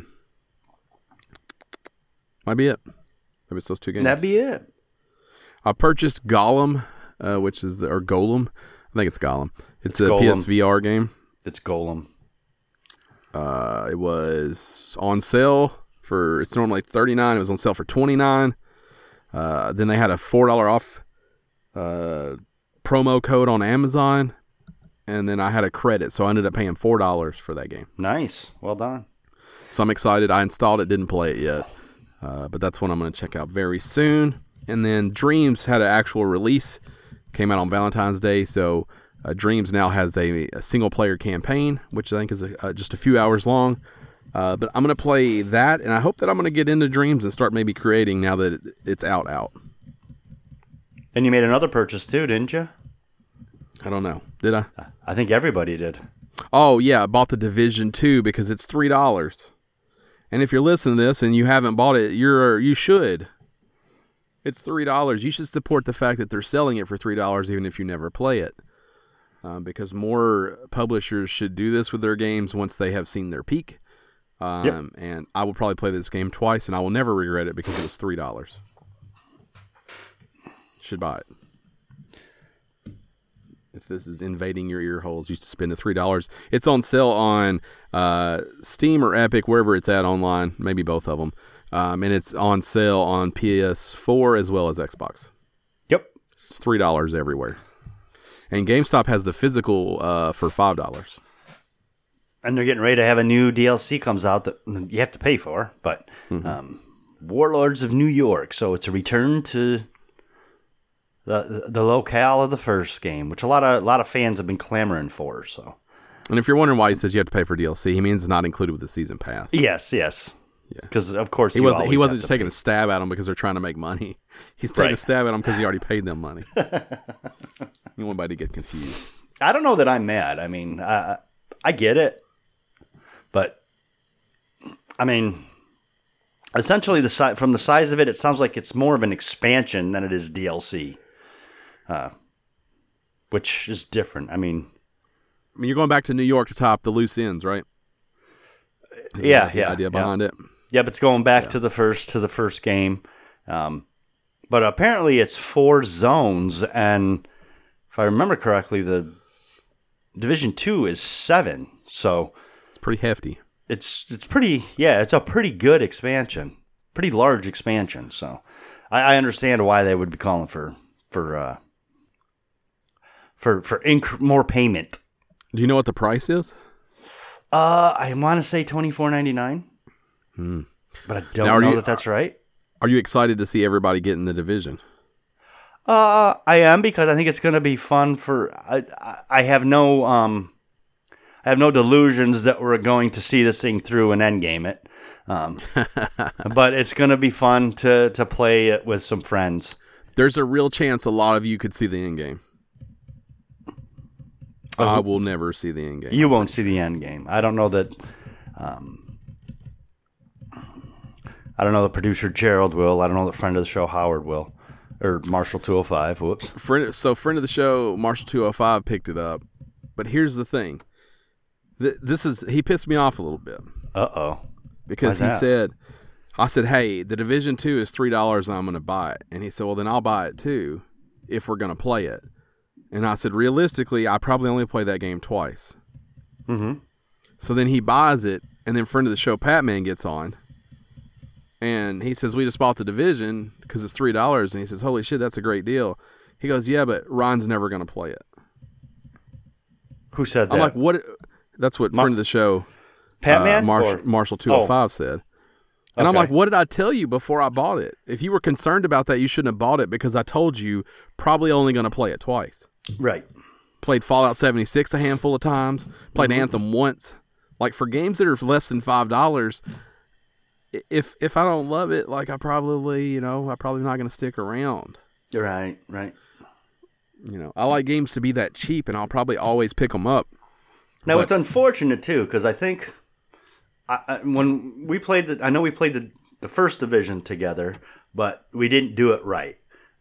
be it. Maybe it's those two games. That'd be it. I purchased Golem, or Golem. I think it's Golem. It's a Golem. PSVR game. It's Golem. It was on sale it's normally $39. It was on sale for $29. Then they had a $4 off promo code on Amazon. And then I had a credit, so I ended up paying $4 for that game. Nice. Well done. So I'm excited. I installed it, didn't play it yet. But that's one I'm going to check out very soon. And then Dreams had an actual release. Came out on Valentine's Day. So Dreams now has a single-player campaign, which I think is just a few hours long. But I'm going to play that, and I hope that I'm going to get into Dreams and start maybe creating now that it's out. And you made another purchase too, didn't you? I don't know. Did I? I think everybody did. Oh, yeah. I bought the Division 2 because it's $3. And if you're listening to this and you haven't bought it, you should. It's $3. You should support the fact that they're selling it for $3 even if you never play it. Because more publishers should do this with their games once they have seen their peak. Yep. And I will probably play this game twice, and I will never regret it because it was $3. Should buy it. If this is invading your ear holes, you should spend the $3. It's on sale on Steam or Epic, wherever it's at online, maybe both of them. And it's on sale on PS4 as well as Xbox. Yep. It's $3 everywhere. And GameStop has the physical for $5. And they're getting ready to have a new DLC comes out that you have to pay for, but Warlords of New York. So it's a return to the locale of the first game, which a lot of fans have been clamoring for. So, and if you're wondering why he says you have to pay for DLC, he means it's not included with the season pass. Yes. Yeah. Because of course he wasn't just taking a stab at them because they're trying to make money. He's taking a stab at them because he already paid them money. You don't want anybody to get confused. I don't know that I'm mad. I mean, I get it, but I mean, essentially from the size of it, it sounds like it's more of an expansion than it is DLC. Which is different. I mean, you're going back to New York to top the loose ends, right? The idea behind it. Yeah, but it's going back to the first game. But apparently it's 4 zones, and if I remember correctly, the Division 2 is 7. So it's pretty hefty. It's pretty. Yeah, it's a pretty good expansion, pretty large expansion. So I understand why they would be calling for more payment. Do you know what the price is? I want to say $24.99. But I don't know that that's right. Are you excited to see everybody get in the division? I am, because I think it's going to be fun. I have no delusions that we're going to see this thing through and endgame it. But it's going to be fun to play it with some friends. There's a real chance a lot of you could see the end game. I will never see the end game. You won't see the end game. I don't know that. I don't know the producer Gerald will. I don't know the friend of the show Howard will. Or Marshall 205. Whoops. Friend of the show, Marshall 205 picked it up. But here's the thing. He pissed me off a little bit. Uh-oh. Because I said, hey, the Division 2 is $3 and I'm going to buy it. And he said, well, then I'll buy it too if we're going to play it. And I said, realistically, I probably only play that game twice. Mm-hmm. So then he buys it, and then friend of the show, Patman, gets on. And he says, we just bought the Division because it's $3. And he says, holy shit, that's a great deal. He goes, yeah, but Ryan's never going to play it. Who said that? I'm like, what? That's what friend of the show, Patman? Marshall 205 said. And I'm like, what did I tell you before I bought it? If you were concerned about that, you shouldn't have bought it because I told you probably only going to play it twice. Right. Played Fallout 76 a handful of times. Played Anthem once. Like, for games that are less than $5, if I don't love it, like, I'm probably not going to stick around. Right. I like games to be that cheap, and I'll probably always pick them up. Now, it's unfortunate, too, because I think when we played I know we played the first Division together, but we didn't do it right.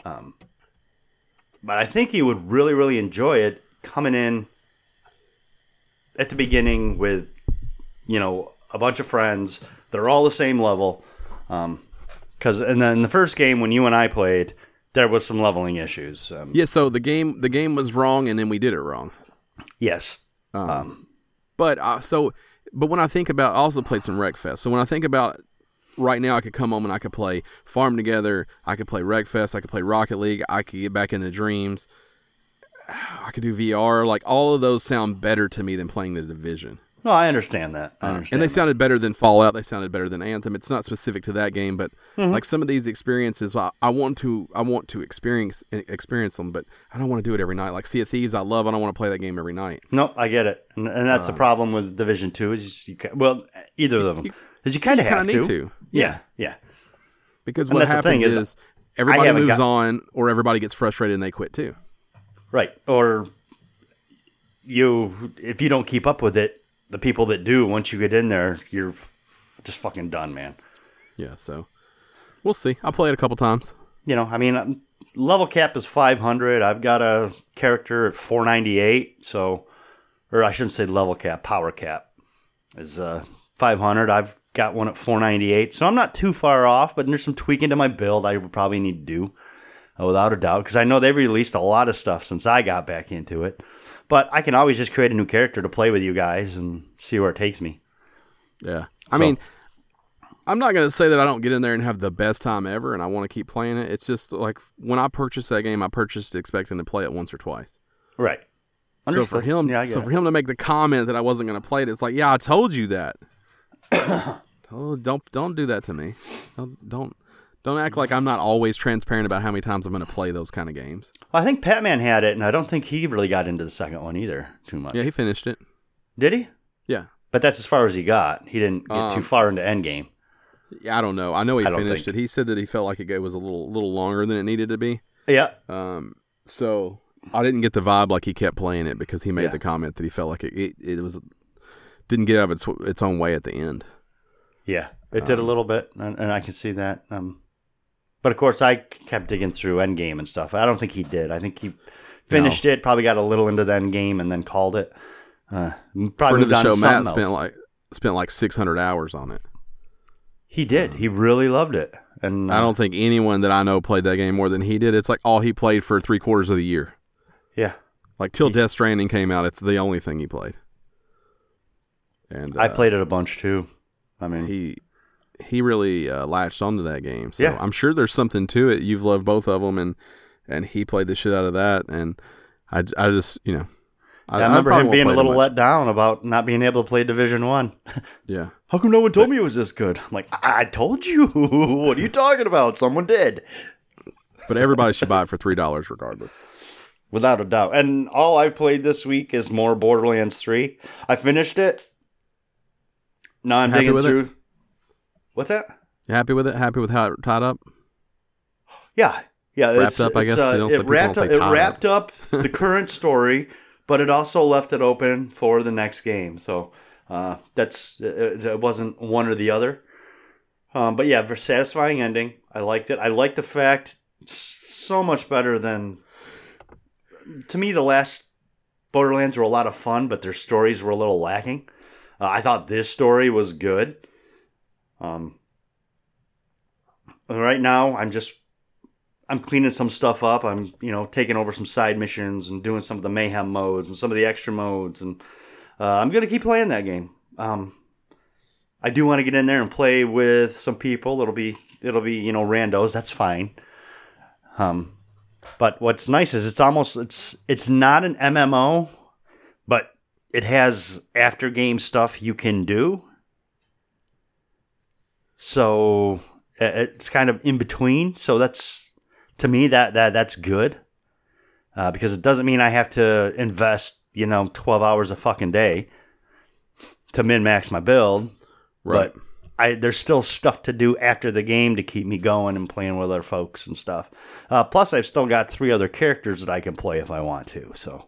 But I think you would really, really enjoy it coming in at the beginning with, a bunch of friends that are all the same level. Because and then the first game when you and I played, there was some leveling issues. So the game was wrong, and then we did it wrong. Yes. But when I think about, I also played some Wreckfest. So when I think about right now, I could come home and I could play Farm Together. I could play Wreckfest. I could play Rocket League. I could get back into Dreams. I could do VR. Like, all of those sound better to me than playing the Division. No, I understand that. And they sounded better than Fallout. They sounded better than Anthem. It's not specific to that game, but like some of these experiences, I want to experience them, but I don't want to do it every night. Like Sea of Thieves, I love. I don't want to play that game every night. No, I get it, and that's the problem with Division 2 is either of them is you kind of have need to. Yeah. Because what happens is everybody moves on, or everybody gets frustrated and they quit too. Right, or if you don't keep up with it, the people that do, once you get in there, you're just fucking done, man. Yeah, so we'll see. I'll play it a couple times. Level cap is 500. I've got a character at 498, or I shouldn't say level cap, power cap is 500. I've got one at 498, so I'm not too far off, but there's some tweaking to my build I would probably need to do, without a doubt, because I know they've released a lot of stuff since I got back into it. But I can always just create a new character to play with you guys and see where it takes me. Yeah. I mean, I'm not going to say that I don't get in there and have the best time ever and I want to keep playing it. It's just like when I purchased that game, I purchased expecting to play it once or twice. Right. Understood. So for him to make the comment that I wasn't going to play it, it's like, yeah, I told you that. Don't do that to me. Don't act like I'm not always transparent about how many times I'm going to play those kind of games. I think Patman had it, and I don't think he really got into the second one either too much. Yeah, he finished it. Did he? Yeah. But that's as far as he got. He didn't get too far into Endgame. Yeah, I don't know. I know he finished it. He said that he felt like it was a little longer than it needed to be. Yeah. So I didn't get the vibe like he kept playing it because he made the comment that he felt like it didn't get out of its own way at the end. Yeah, it did a little bit, and I can see that. But of course, I kept digging through Endgame and stuff. I don't think he did. I think he finished it, probably got a little into the Endgame, and then called it. Probably friend of the show, Matt, else. spent like 600 hours on it. He did. He really loved it. And I don't think anyone that I know played that game more than he did. It's like all he played for 3/4 of the year. Yeah. Like till Death Stranding came out, it's the only thing he played. And I played it a bunch too. I mean, he really latched onto that game. So yeah. I'm sure there's something to it. You've loved both of them, and he played the shit out of that. And I just, I remember him being a little let down about not being able to play Division 1. Yeah. How come no one told me it was this good? I'm like, I told you. What are you talking about? Someone did. But everybody should buy it for $3 regardless. Without a doubt. And all I've played this week is more Borderlands 3. I finished it. Now I'm digging through. It? What's that? You happy with it? Happy with how it tied up? Yeah. Wrapped up, I guess. It wrapped up the current story, but it also left it open for the next game. So it wasn't one or the other. But yeah, for satisfying ending. I liked it. I liked the fact so much better than. To me, the last Borderlands were a lot of fun, but their stories were a little lacking. I thought this story was good. Right now, I'm cleaning some stuff up. I'm, taking over some side missions and doing some of the mayhem modes and some of the extra modes, and I'm gonna keep playing that game. I do want to get in there and play with some people. It'll be randos. That's fine. But what's nice is it's not an MMO, but it has after game stuff you can do. So it's kind of in between. So that's, to me, that's good. Because it doesn't mean I have to invest, 12 hours a fucking day to min-max my build. Right. But there's still stuff to do after the game to keep me going and playing with other folks and stuff. Plus, I've still got 3 other characters that I can play if I want to. So,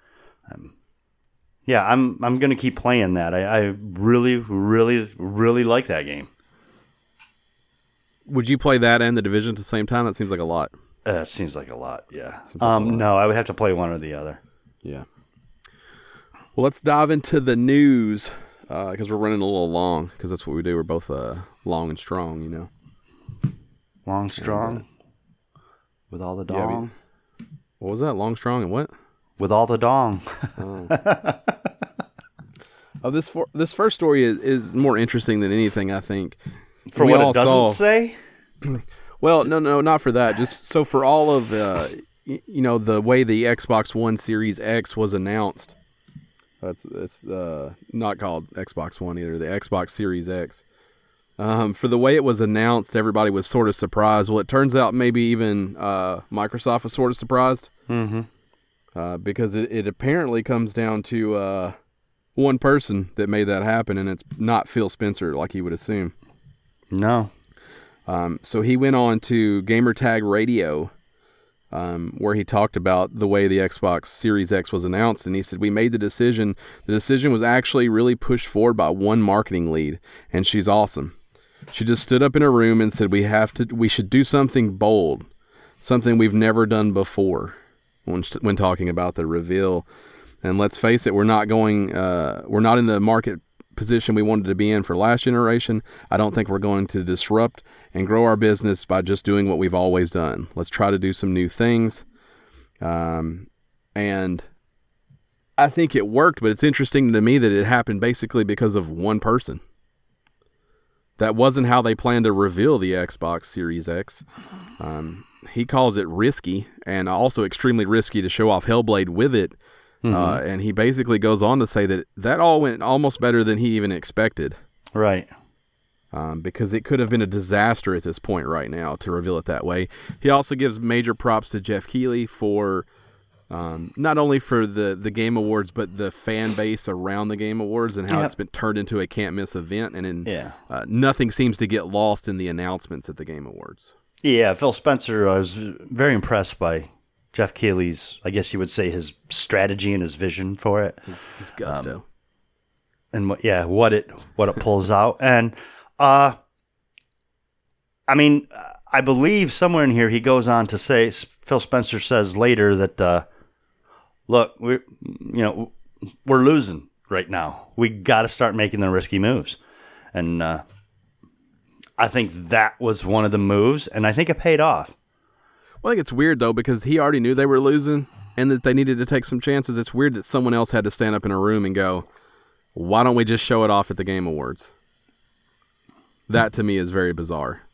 yeah, I'm going to keep playing that. I really, really, really like that game. Would you play that and The Division at the same time? That seems like a lot. It seems like a lot, yeah. No, I would have to play one or the other. Yeah. Well, let's dive into the news. Because we're running a little long, because that's what we do. We're both long and strong, Long, strong, with all the dong. Yeah, what was that? Long, strong, and what? With all the dong. This first story is more interesting than anything, I think. For what it doesn't say? Well, no, not for that. Just so for all of the way the Xbox One Series X was announced. It's not called Xbox One either, the Xbox Series X. For the way it was announced, everybody was sort of surprised. Well, it turns out maybe even Microsoft was sort of surprised. Mm-hmm. Because it apparently comes down to one person that made that happen, and it's not Phil Spencer like you would assume. No. So he went on to Gamertag Radio, where he talked about the way the Xbox Series X was announced, and he said, we made the decision. The decision was actually really pushed forward by one marketing lead, and she's awesome. She just stood up in her room and said, we should do something bold, something we've never done before when talking about the reveal. And let's face it, we're not in the market position we wanted to be in for last generation. I don't think we're going to disrupt and grow our business by just doing what we've always done. Let's try to do some new things. And I think it worked, but it's interesting to me that it happened basically because of one person. That wasn't how they planned to reveal the Xbox Series X. He calls it risky, and also extremely risky to show off Hellblade with it. Mm-hmm. And he basically goes on to say that all went almost better than he even expected. Right. Because it could have been a disaster at this point right now to reveal it that way. He also gives major props to Jeff Keighley for not only for the Game Awards, but the fan base around the Game Awards and how it's been turned into a can't-miss event. And nothing seems to get lost in the announcements at the Game Awards. Yeah, Phil Spencer, I was very impressed by Jeff Keighley's, I guess you would say, his strategy and his vision for it. His gusto. And what it pulls out. And, I believe somewhere in here he goes on to say, Phil Spencer says later that, look, we're losing right now. We got to start making the risky moves. And I think that was one of the moves, and I think it paid off. Well, I think it's weird, though, because he already knew they were losing and that they needed to take some chances. It's weird that someone else had to stand up in a room and go, why don't we just show it off at the Game Awards? That, to me, is very bizarre.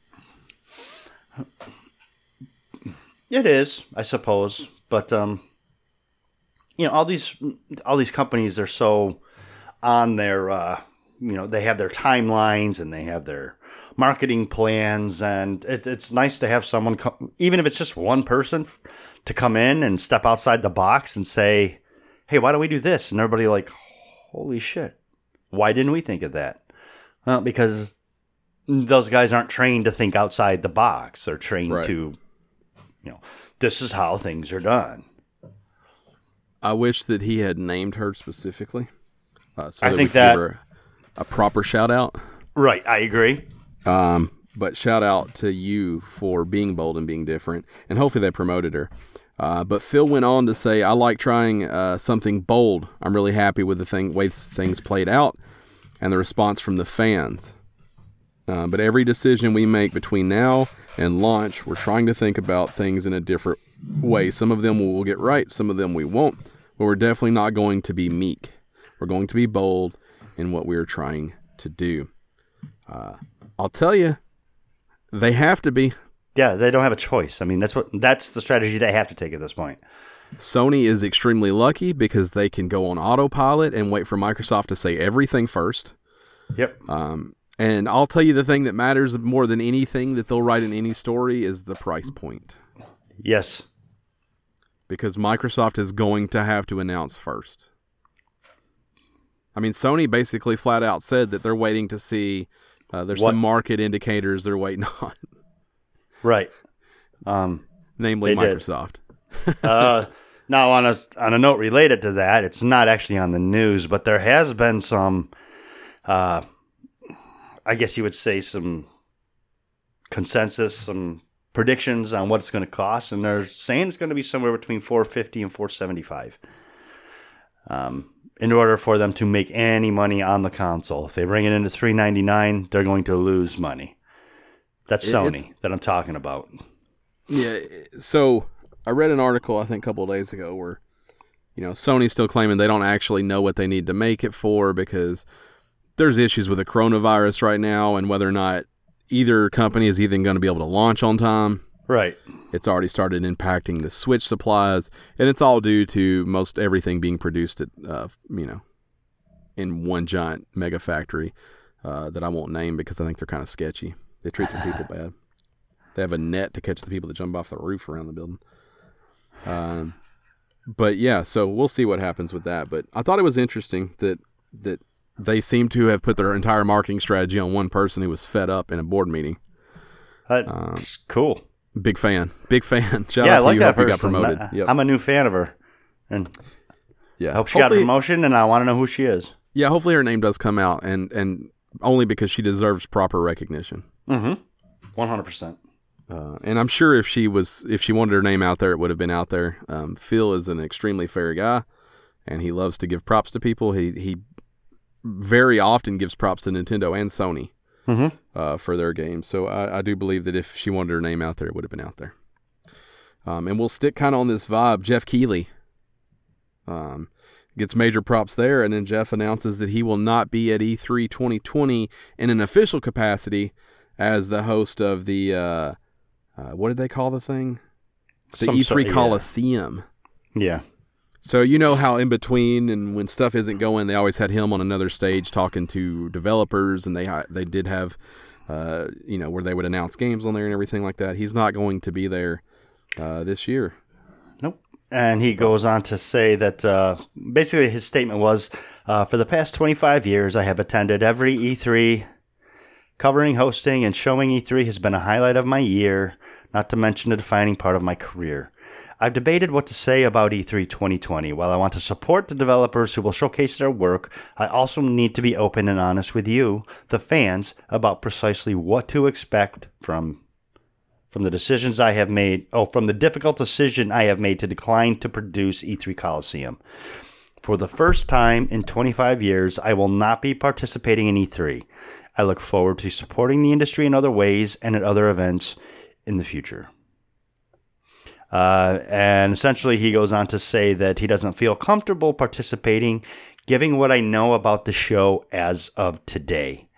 It is, I suppose. But, all these companies, they're so on their, they have their timelines and they have their marketing plans, and it's nice to have someone, even if it's just one person, to come in and step outside the box and say, hey, why don't we do this? And everybody like, holy shit, why didn't we think of that? Well, because those guys aren't trained to think outside the box. They're trained to, this is how things are done. I wish that he had named her specifically. So I think that give her a proper shout out. Right, I agree. But shout out to you for being bold and being different, and hopefully they promoted her. But Phil went on to say, I like trying something bold. I'm really happy with the way things played out and the response from the fans. But every decision we make between now and launch, we're trying to think about things in a different way. Some of them we'll get right, some of them we won't. But we're definitely not going to be meek. We're going to be bold in what we're trying to do. I'll tell you, they have to be. Yeah, they don't have a choice. I mean, that's the strategy they have to take at this point. Sony is extremely lucky because they can go on autopilot and wait for Microsoft to say everything first. Yep. And I'll tell you, the thing that matters more than anything that they'll write in any story is the price point. Yes. Because Microsoft is going to have to announce first. I mean, Sony basically flat out said that they're waiting to see. There's some market indicators they're waiting on. Right. Namely Microsoft. Now, on a note related to that, it's not actually on the news, but there has been some, I guess you would say, some consensus, some predictions on what it's going to cost, and they're saying it's going to be somewhere between $450 and $475. In order for them to make any money on the console. If they bring it into $399, they're going to lose money. That's Sony that I'm talking about. Yeah, so I read an article, I think, a couple of days ago where, Sony's still claiming they don't actually know what they need to make it for because there's issues with the coronavirus right now and whether or not either company is even going to be able to launch on time. Right. It's already started impacting the Switch supplies, and it's all due to most everything being produced at, in one giant mega factory that I won't name because I think they're kind of sketchy. They treat their people bad. They have a net to catch the people that jump off the roof around the building. But yeah, so we'll see what happens with that. But I thought it was interesting that they seem to have put their entire marketing strategy on one person who was fed up in a board meeting. That's cool. Big fan. Shout I out to like you. that Hope you person. got promoted. Yep. I'm a new fan of her, and yeah, I hope she got a promotion. And I want to know who she is. Yeah, hopefully her name does come out, and only because she deserves proper recognition. 100%. And I'm sure if she wanted her name out there, it would have been out there. Phil is an extremely fair guy, and he loves to give props to people. He very often gives props to Nintendo and Sony. For their games. So I do believe that if she wanted her name out there, it would have been out there. And we'll stick kind of on this vibe. Jeff Keighley gets major props there, and then Jeff announces that he will not be at E3 2020 in an official capacity as the host of the, what did they call the thing? The E3 Coliseum. Yeah. So you know how in between and when stuff isn't going, they always had him on another stage talking to developers, and they did have, where they would announce games on there and everything like that. He's not going to be there this year. Nope. And he goes on to say that basically his statement was, for the past 25 years, I have attended every E3. Covering, hosting, and showing E3 has been a highlight of my year, not to mention a defining part of my career. I've debated what to say about E3 2020. While I want to support the developers who will showcase their work, I also need to be open and honest with you, the fans, about precisely what to expect from the decisions I have made. From the difficult decision I have made to decline to produce E3 Coliseum. For the first time in 25 years, I will not be participating in E3. I look forward to supporting the industry in other ways and at other events in the future. And essentially he goes on to say that he doesn't feel comfortable participating, given what I know about the show as of today.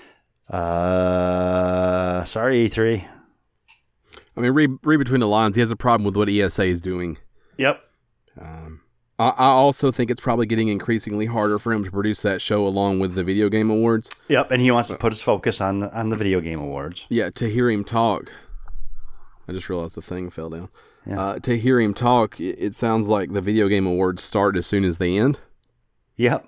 Sorry, E3. I mean, read between the lines. He has a problem with what ESA is doing. Yep. I also think it's probably getting increasingly harder for him to produce that show along with the Video Game Awards. Yep, and he wants to put his focus on the Video Game Awards. Yeah, to hear him talk. I just realized the thing fell down. Yeah. To hear him talk, it sounds like the Video Game Awards start as soon as they end. Yep.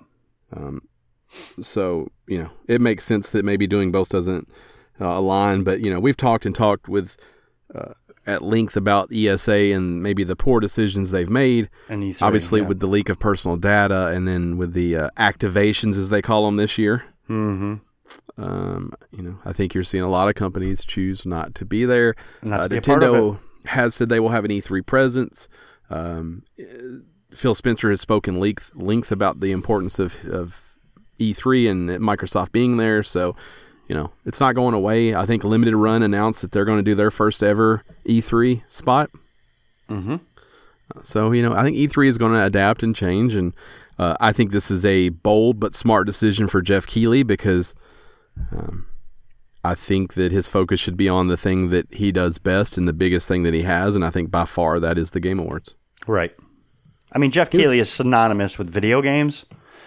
So, it makes sense that maybe doing both doesn't align. But, we've talked with at length about ESA and maybe the poor decisions they've made. And E3, obviously, with the leak of personal data and then with the activations, as they call them this year. Mm-hmm. I think you're seeing a lot of companies choose not to be there. Not to be a part of Nintendo it. has said they will have an E3 presence. Phil Spencer has spoken length about the importance of E3 and Microsoft being there. So, it's not going away. I think Limited Run announced that they're going to do their first ever E3 spot. Mm-hmm. So, I think E3 is going to adapt and change. And I think this is a bold but smart decision for Jeff Keighley because I think that his focus should be on the thing that he does best and the biggest thing that he has. And I think by far that is the Game Awards. Right. I mean, Jeff Keighley is synonymous with video games,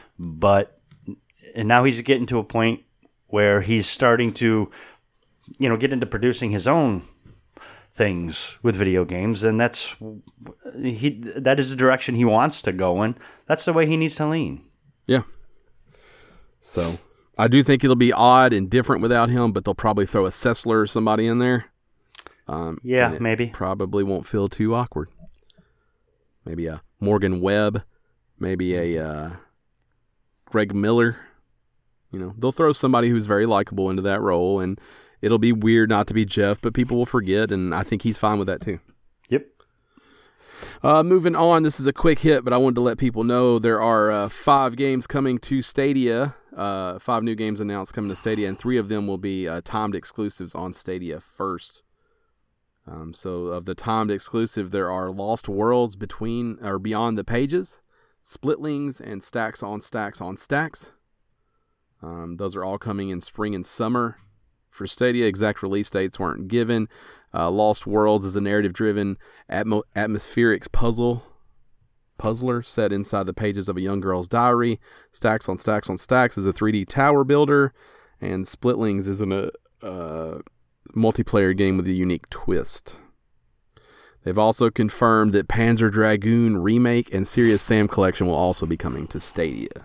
and now he's getting to a point where he's starting to, get into producing his own things with video games, and that is the direction he wants to go in. That's the way he needs to lean. Yeah. So I do think it'll be odd and different without him, but they'll probably throw a Sessler or somebody in there. Yeah, maybe. Probably won't feel too awkward. Maybe a Morgan Webb, maybe a Greg Miller. They'll throw somebody who's very likable into that role, and it'll be weird not to be Jeff, but people will forget, and I think he's fine with that too. Yep. Moving on, this is a quick hit, but I wanted to let people know there are 5 games coming to Stadia, 5 new games announced coming to Stadia, and 3 of them will be timed exclusives on Stadia first. So of the timed exclusive, there are Lost Worlds Beyond the Pages, Splitlings, and Stacks on Stacks on Stacks. Those are all coming in spring and summer. For Stadia, exact release dates weren't given. Lost Worlds is a narrative-driven, atmospheric puzzler set inside the pages of a young girl's diary. Stacks on Stacks on Stacks is a 3D tower builder. And Splitlings is a multiplayer game with a unique twist. They've also confirmed that Panzer Dragoon Remake and Serious Sam Collection will also be coming to Stadia.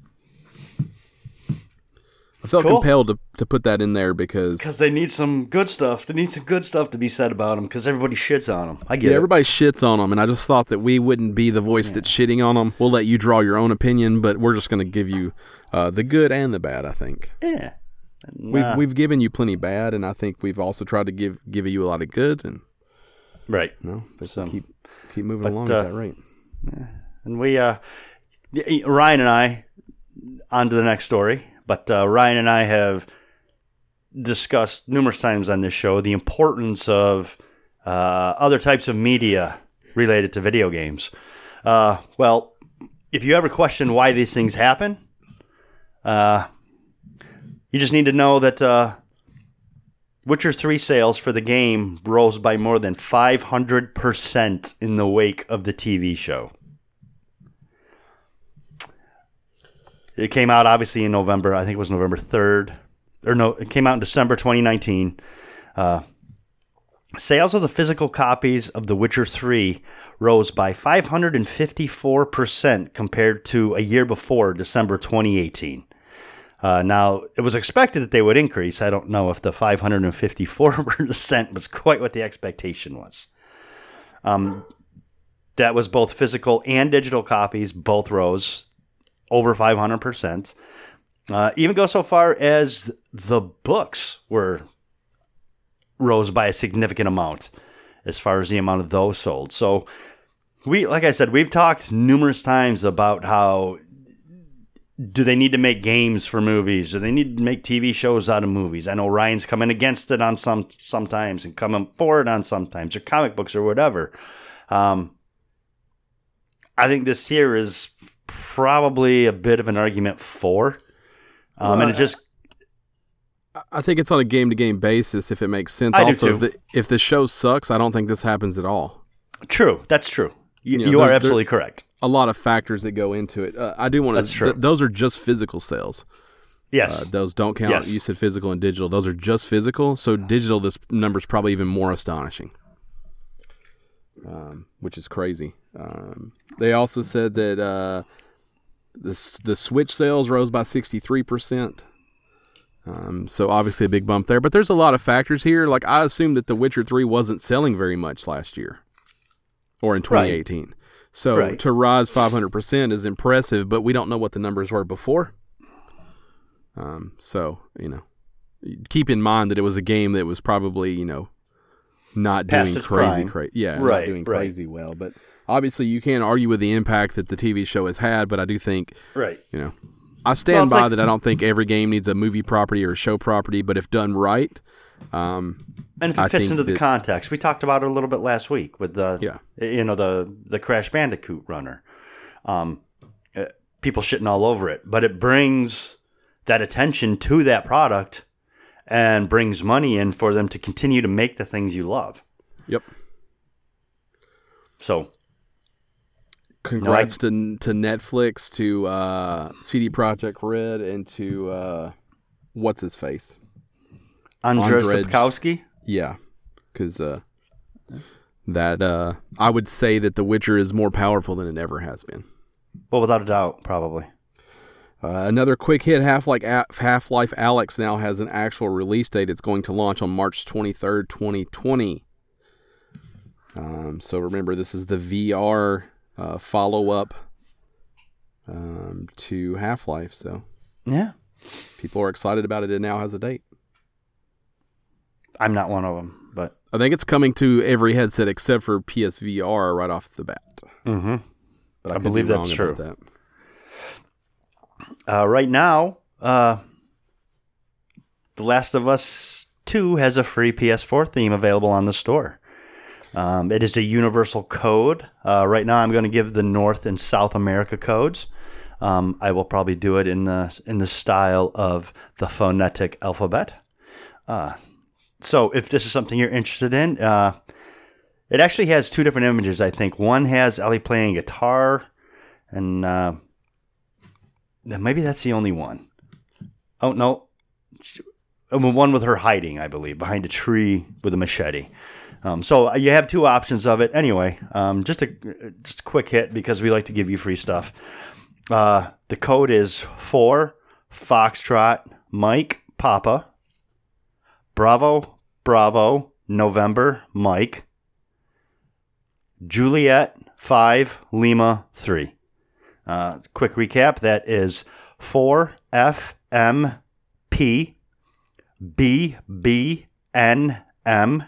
I felt compelled to put that in there because they need some good stuff. They need some good stuff to be said about them because everybody shits on them. I get it. Everybody shits on them, and I just thought that we wouldn't be the voice that's shitting on them. We'll let you draw your own opinion, but we're just going to give you the good and the bad, I think. Yeah. We've given you plenty bad, and I think we've also tried to give you a lot of good. And right. Keep moving along at that rate. And Ryan and I, on to the next story. But Ryan and I have discussed numerous times on this show the importance of other types of media related to video games. Well, if you ever question why these things happen, you just need to know that Witcher 3 sales for the game rose by more than 500% in the wake of the TV show. It came out obviously in November. I think it was November 3rd. Or no, it came out in December 2019. Sales of the physical copies of The Witcher 3 rose by 554% compared to a year before, December 2018. Now, it was expected that they would increase. I don't know if the 554% was quite what the expectation was. That was both physical and digital copies, both rose over 500%. Even go so far as the books rose by a significant amount as far as the amount of those sold. So, like I said, we've talked numerous times about how do they need to make games for movies? Do they need to make TV shows out of movies? I know Ryan's coming against it on sometimes and coming for it on sometimes, or comic books or whatever. I think this here is probably a bit of an argument for. And it just... I think it's on a game-to-game basis if it makes sense. I also, do too. If the show sucks, I don't think this happens at all. True. That's true. You are absolutely correct. A lot of factors that go into it. I do want to... That's true. Those are just physical sales. Yes. Those don't count. Yes. You said physical and digital. Those are just physical. So digital, this number's probably even more astonishing, which is crazy. They also said that the Switch sales rose by 63%. So obviously a big bump there. But there's a lot of factors here. Like, I assumed that The Witcher 3 wasn't selling very much last year or in 2018. Right. So to rise 500% is impressive, but we don't know what the numbers were before. So, keep in mind that it was a game that was probably, not Past doing its crazy, prime. not Right, doing right. crazy well. But obviously, you can't argue with the impact that the TV show has had. But I do think, Right. I stand it's by like- that. I don't think every game needs a movie property or a show property, but if done right, And if I it fits think into the that- context, we talked about it a little bit last week with the the Crash Bandicoot runner. People shitting all over it, but it brings that attention to that product and brings money in for them to continue to make the things you love. Yep. So, Congrats to Netflix, to CD Projekt Red, and to what's his face? Andrzej Andrzej. Sapkowski. Yeah, because that I would say that The Witcher is more powerful than it ever has been. Well, without a doubt, probably. Another quick hit, Half-Life Alyx now has an actual release date. It's going to launch on March 23rd, 2020. So remember, this is the VR follow-up to Half-Life. So Yeah. people are excited about it. It now has a date. I'm not one of them, but I think it's coming to every headset except for PSVR right off the bat. mm-hmm. But I could believe be that's wrong about true. that. Right now, The Last of Us 2 has a free PS4 theme available on the store. It is a universal code. Right now, I'm going to give the North and South America codes. I will probably do it in the style of the phonetic alphabet. So if this is something you're interested in, it actually has two different images, I think. One has Ellie playing guitar, and maybe that's the only one. Oh, no. One with her hiding, I believe, behind a tree with a machete. So you have two options of it. Anyway, just a quick hit because we like to give you free stuff. The code is 4 Foxtrot Mike Papa Bravo Bravo November Mike Juliet 5 Lima 3. Quick recap, that is 4 FMP BBNM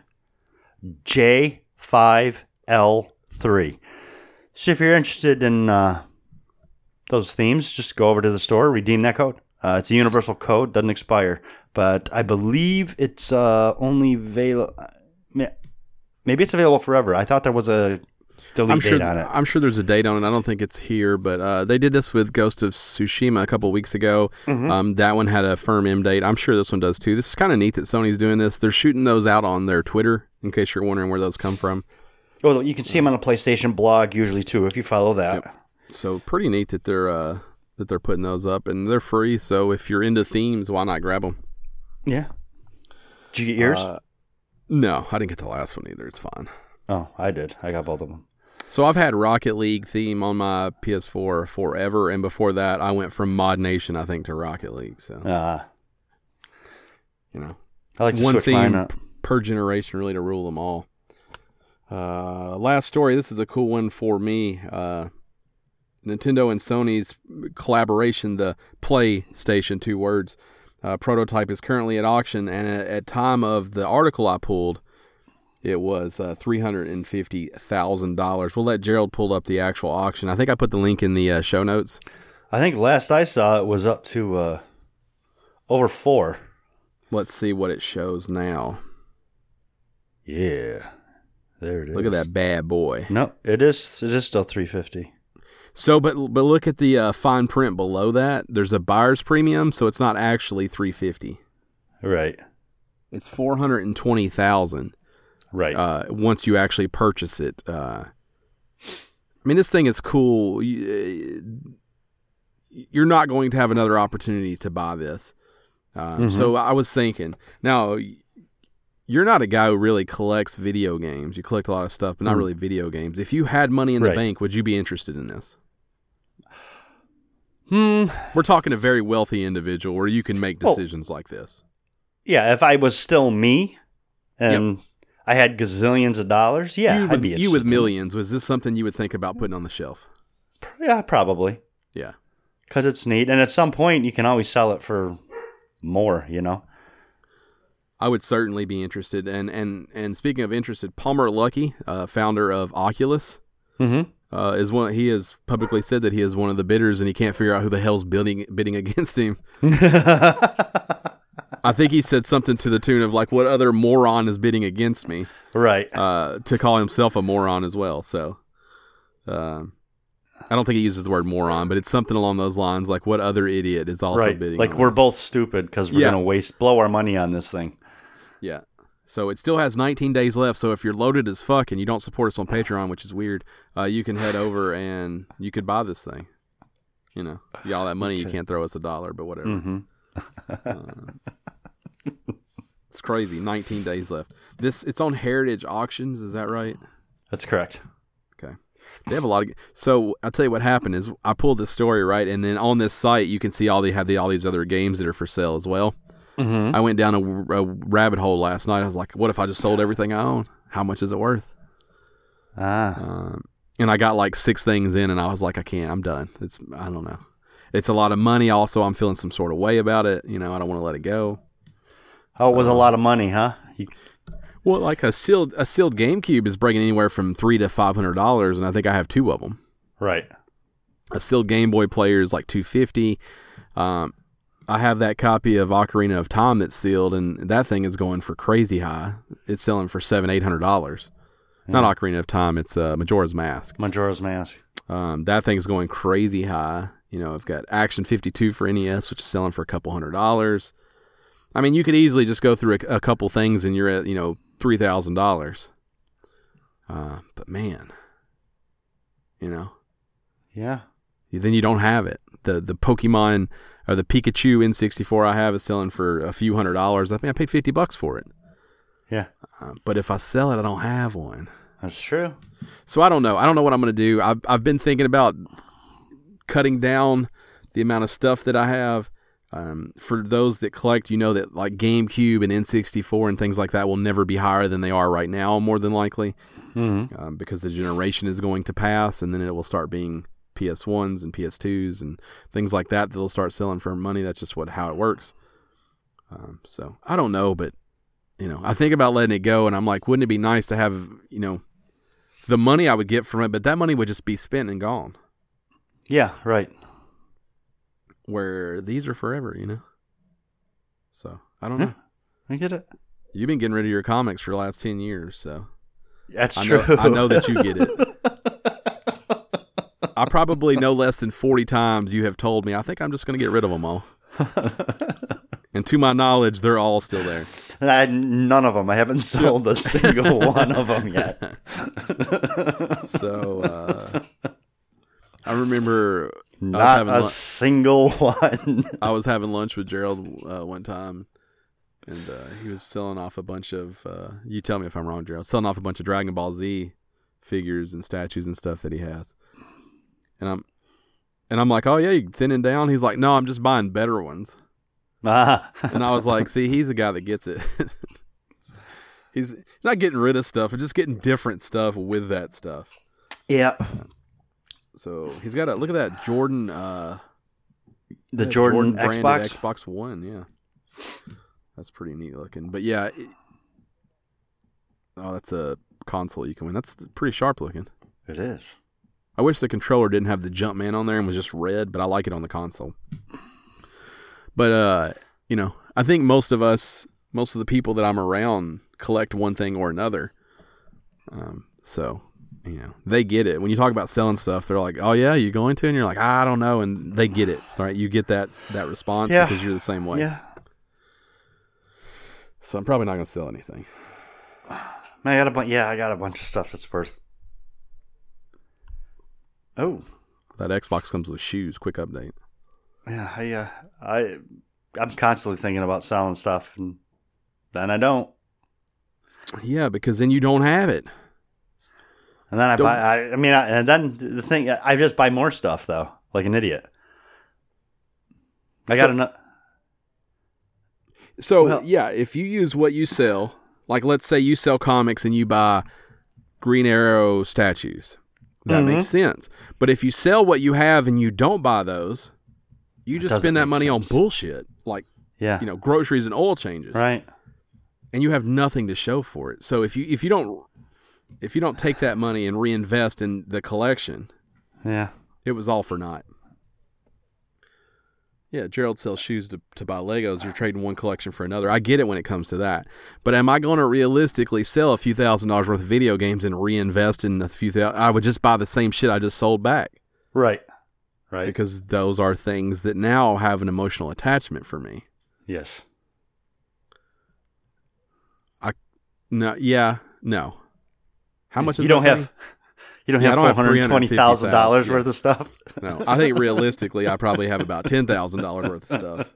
J5L3. So if you're interested in those themes, just go over to the store, redeem that code. It's a universal code, doesn't expire, but I believe it's only available. Maybe it's available forever. I thought there was a delete date on it. I'm sure there's a date on it. I don't think it's here, but they did this with Ghost of Tsushima a couple of weeks ago. Mm-hmm. That one had a firm end date. I'm sure this one does too. This is kind of neat that Sony's doing this. They're shooting those out on their Twitter, in case you're wondering where those come from. Well, you can see them on the PlayStation blog usually too, if you follow that. Yep. So pretty neat that they're putting those up, and they're free. So if you're into themes, why not grab them? Yeah. Did you get yours? No, I didn't get the last one either. It's fine. Oh, I did. I got both of them. So I've had Rocket League theme on my PS4 forever, and before that, I went from Mod Nation, I think, to Rocket League. So I like to one switch mine theme up. per generation, really, to rule them all. Last story. This is a cool one for me. Nintendo and Sony's collaboration, the PlayStation, 2 words, prototype is currently at auction, and at time of the article I pulled, it was $350,000. We'll let Gerald pull up the actual auction. I think I put the link in the show notes. I think last I saw it was up to over 4. Let's see what it shows now. Yeah, there it is. Look at that bad boy. No, it is still 350. So, but look at the fine print below that. There's a buyer's premium, so it's not actually $350. Right. It's $420,000. Right. Once you actually purchase it. I mean, this thing is cool. You're not going to have another opportunity to buy this. So I was thinking, now, you're not a guy who really collects video games. You collect a lot of stuff, but not really video games. If you had money in the bank, would you be interested in this? We're talking a very wealthy individual where you can make decisions like this. Yeah, if I was still me and I had gazillions of dollars, I'd be interested. You with millions, was this something you would think about putting on the shelf? Yeah, probably. Yeah. Because it's neat. And at some point, you can always sell it for more, you know? I would certainly be interested. And speaking of interested, Palmer Luckey, founder of Oculus, is one. He has publicly said that he is one of the bidders, and he can't figure out who the hell's bidding against him. I think he said something to the tune of like, "What other moron is bidding against me?" Right. To call himself a moron as well. So, I don't think he uses the word moron, but it's something along those lines. Like, what other idiot is also bidding? Like, we're both stupid because we're going to blow our money on this thing. Yeah. So it still has 19 days left. So if you're loaded as fuck and you don't support us on Patreon, which is weird, you can head over and you could buy this thing. You know, all that money, you can't throw us $1, but whatever. It's crazy. 19 days left. It's on Heritage Auctions. Is that right? That's correct. Okay. They have a lot of. So I'll tell you what happened is I pulled this story, right, and then on this site you can see all these other games that are for sale as well. I went down a rabbit hole last night. I was like, what if I just sold everything I own? How much is it worth? And I got like 6 things in, and I was like, I can't. I'm done. I don't know. It's a lot of money. Also, I'm feeling some sort of way about it. You know, I don't want to let it go. Oh, it was a lot of money, huh? Well, like a sealed GameCube is bringing anywhere from $300 to $500, and I think I have 2 of them. Right. A sealed Game Boy player is like $250. I have that copy of Ocarina of Time that's sealed, and that thing is going for crazy high. It's selling for $700-800. Not Ocarina of Time. It's Majora's Mask. That thing is going crazy high. You know, I've got Action 52 for NES, which is selling for a couple $100. I mean, you could easily just go through a couple things and you're at, you know, $3,000. But man, you know. Yeah. Then you don't have it. The Pokemon or the Pikachu N64 I have is selling for a few $100. I think I paid $50 for it. Yeah. But if I sell it, I don't have one. That's true. So I don't know. I don't know what I'm going to do. I've been thinking about cutting down the amount of stuff that I have. For those that collect, you know that like GameCube and N64 and things like that will never be higher than they are right now, more than likely, because the generation is going to pass, and then it will start being PS1s and PS2s and things like that that'll start selling for money. That's just how it works. So I don't know, but you know, I think about letting it go, and I'm like, wouldn't it be nice to have, you know, the money I would get from it, but that money would just be spent and gone. Yeah, right. Where these are forever, you know? So, I don't know. I get it. You've been getting rid of your comics for the last 10 years, so. That's true. I know that you get it. I probably know less than 40 times you have told me, I think I'm just going to get rid of them all. And to my knowledge, they're all still there. None of them. I haven't sold a single one of them yet. So, I remember not a single one. I was having lunch with Gerald one time, and he was selling off a bunch of, you tell me if I'm wrong, Gerald, selling off a bunch of Dragon Ball Z figures and statues and stuff that he has. And I'm like, oh yeah, you thinning down? He's like, no, I'm just buying better ones. And I was like, see, he's the guy that gets it. He's not getting rid of stuff, but just getting different stuff with that stuff. Yeah. So he's got look at that Jordan. The Jordan Xbox? Xbox One, yeah. That's pretty neat looking. But yeah. That's a console you can win. That's pretty sharp looking. It is. I wish the controller didn't have the Jumpman on there and was just red, but I like it on the console. But, you know, I think most of the people that I'm around collect one thing or another. So, you know, they get it. When you talk about selling stuff, they're like, oh yeah, you going to? And you're like, I don't know. And they get it, right? You get that response because you're the same way. Yeah. So I'm probably not going to sell anything. I got a bunch of stuff that's worth. Oh, that Xbox comes with shoes. Quick update. Yeah, I'm constantly thinking about selling stuff, and then I don't. Yeah, because then you don't have it. And then and then the thing, I just buy more stuff though, like an idiot. Yeah, if you use what you sell, like let's say you sell comics and you buy Green Arrow statues. That makes sense. But if you sell what you have and you don't buy those, you just spend that money on bullshit. Like Yeah. groceries and oil changes. Right. And you have nothing to show for it. So if you don't take that money and reinvest in the collection, Yeah. it was all for naught. Yeah, Gerald sells shoes to buy Legos. You're trading one collection for another. I get it when it comes to that. But am I going to realistically sell a few $1,000s worth of video games and reinvest in a few thousand? I would just buy the same shit I just sold back. Right. Right. Because those are things that now have an emotional attachment for me. Yes. No. How much is you don't that have? You don't have $420,000 worth of stuff. No, I think realistically, I probably have about $10,000 worth of stuff.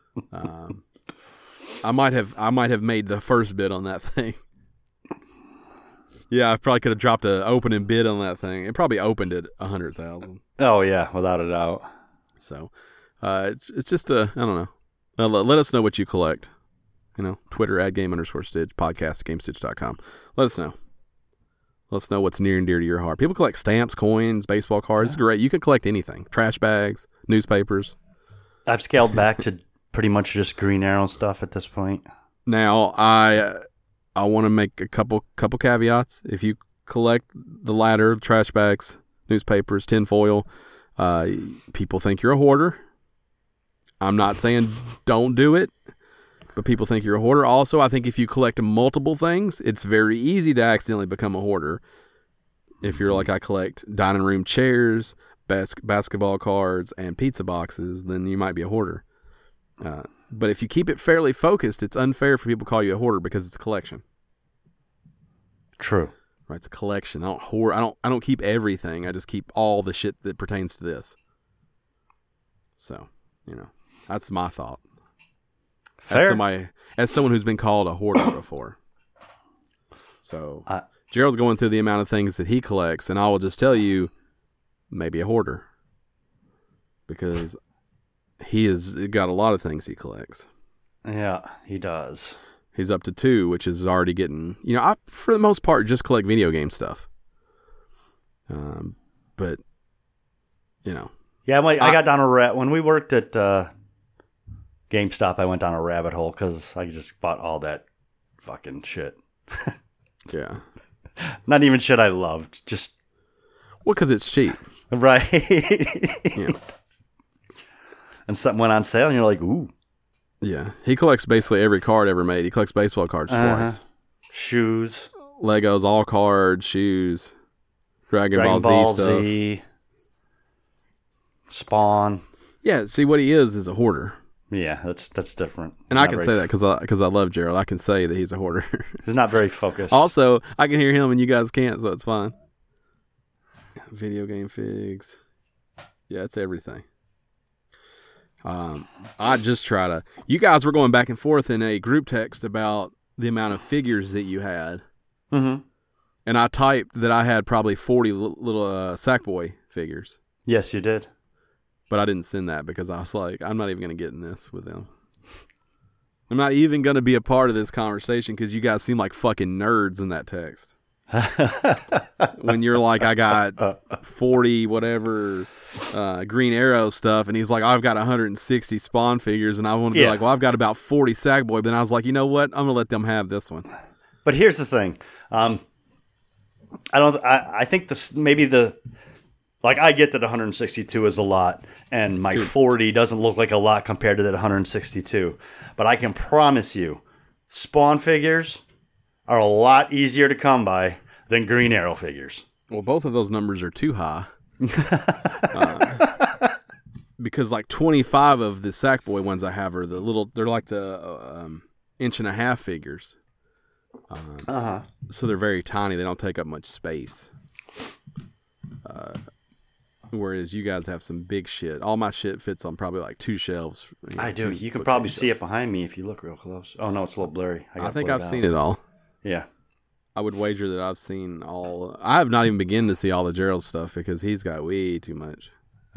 I might have made the first bid on that thing. Yeah, I probably could have dropped an opening bid on that thing. It probably opened at $100,000. Oh yeah, without a doubt. So, it's just I don't know. Let us know what you collect. Twitter @game_stitch, podcast @gamestitch.com. Let us know. Let us know what's near and dear to your heart. People collect stamps, coins, baseball cards. It's great. You can collect anything. Trash bags, newspapers. I've scaled back to pretty much just Green Arrow stuff at this point. Now, I want to make a couple caveats. If you collect the latter, trash bags, newspapers, tinfoil, people think you're a hoarder. I'm not saying don't do it, but people think you're a hoarder. Also, I think if you collect multiple things, it's very easy to accidentally become a hoarder. If you're like I collect dining room chairs, basketball cards, and pizza boxes, then you might be a hoarder. But if you keep it fairly focused, it's unfair for people to call you a hoarder because it's a collection. True. Right, it's a collection. I don't hoard. I don't keep everything. I just keep all the shit that pertains to this. So, that's my thought. Fair. As someone who's been called a hoarder before. So, Gerald's going through the amount of things that he collects, and I will just tell you, maybe a hoarder. Because he has got a lot of things he collects. Yeah, he does. He's up to 2, which is already getting... I, for the most part, just collect video game stuff. But, Yeah, I got down a rat... When we worked at GameStop, I went down a rabbit hole because I just bought all that fucking shit. Yeah. Not even shit I loved. Just... Well, because it's cheap. Right. Yeah. And something went on sale, and you're like, ooh. Yeah. He collects basically every card ever made. He collects baseball cards twice. Shoes. Legos, all cards, shoes. Dragon Ball Z stuff. Spawn. Yeah, see, what he is a hoarder. Yeah, that's different. And I can say that because I love Gerald. I can say that he's a hoarder. He's not very focused. Also, I can hear him and you guys can't, so it's fine. Video game figs. Yeah, it's everything. I just try to... You guys were going back and forth in a group text about the amount of figures that you had. Mm-hmm. And I typed that I had probably 40 little Sackboy figures. Yes, you did. But I didn't send that because I was like, I'm not even going to get in this with them. I'm not even going to be a part of this conversation because you guys seem like fucking nerds in that text. When you're like, I got 40 whatever Green Arrow stuff, and he's like, I've got 160 Spawn figures, and I want to be like, well, I've got about 40 Sackboy, but then I was like, you know what? I'm going to let them have this one. But here's the thing. I think this maybe I get that 162 is a lot, and my 40 doesn't look like a lot compared to that 162. But I can promise you, Spawn figures are a lot easier to come by than Green Arrow figures. Well, both of those numbers are too high. Because like 25 of the Sackboy ones I have are they're like the 1.5" figures. So they're very tiny. They don't take up much space. Whereas you guys have some big shit. All my shit fits on probably like 2 shelves. I do. You can probably see it behind me if you look real close. Oh, no, it's a little blurry. I think I've seen it all. Yeah. I would wager that I've seen all... I have not even begun to see all the Gerald stuff because he's got way too much.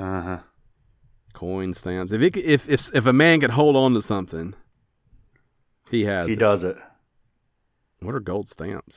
Coin stamps. If a man could hold on to something, he has He does it. What are gold stamps?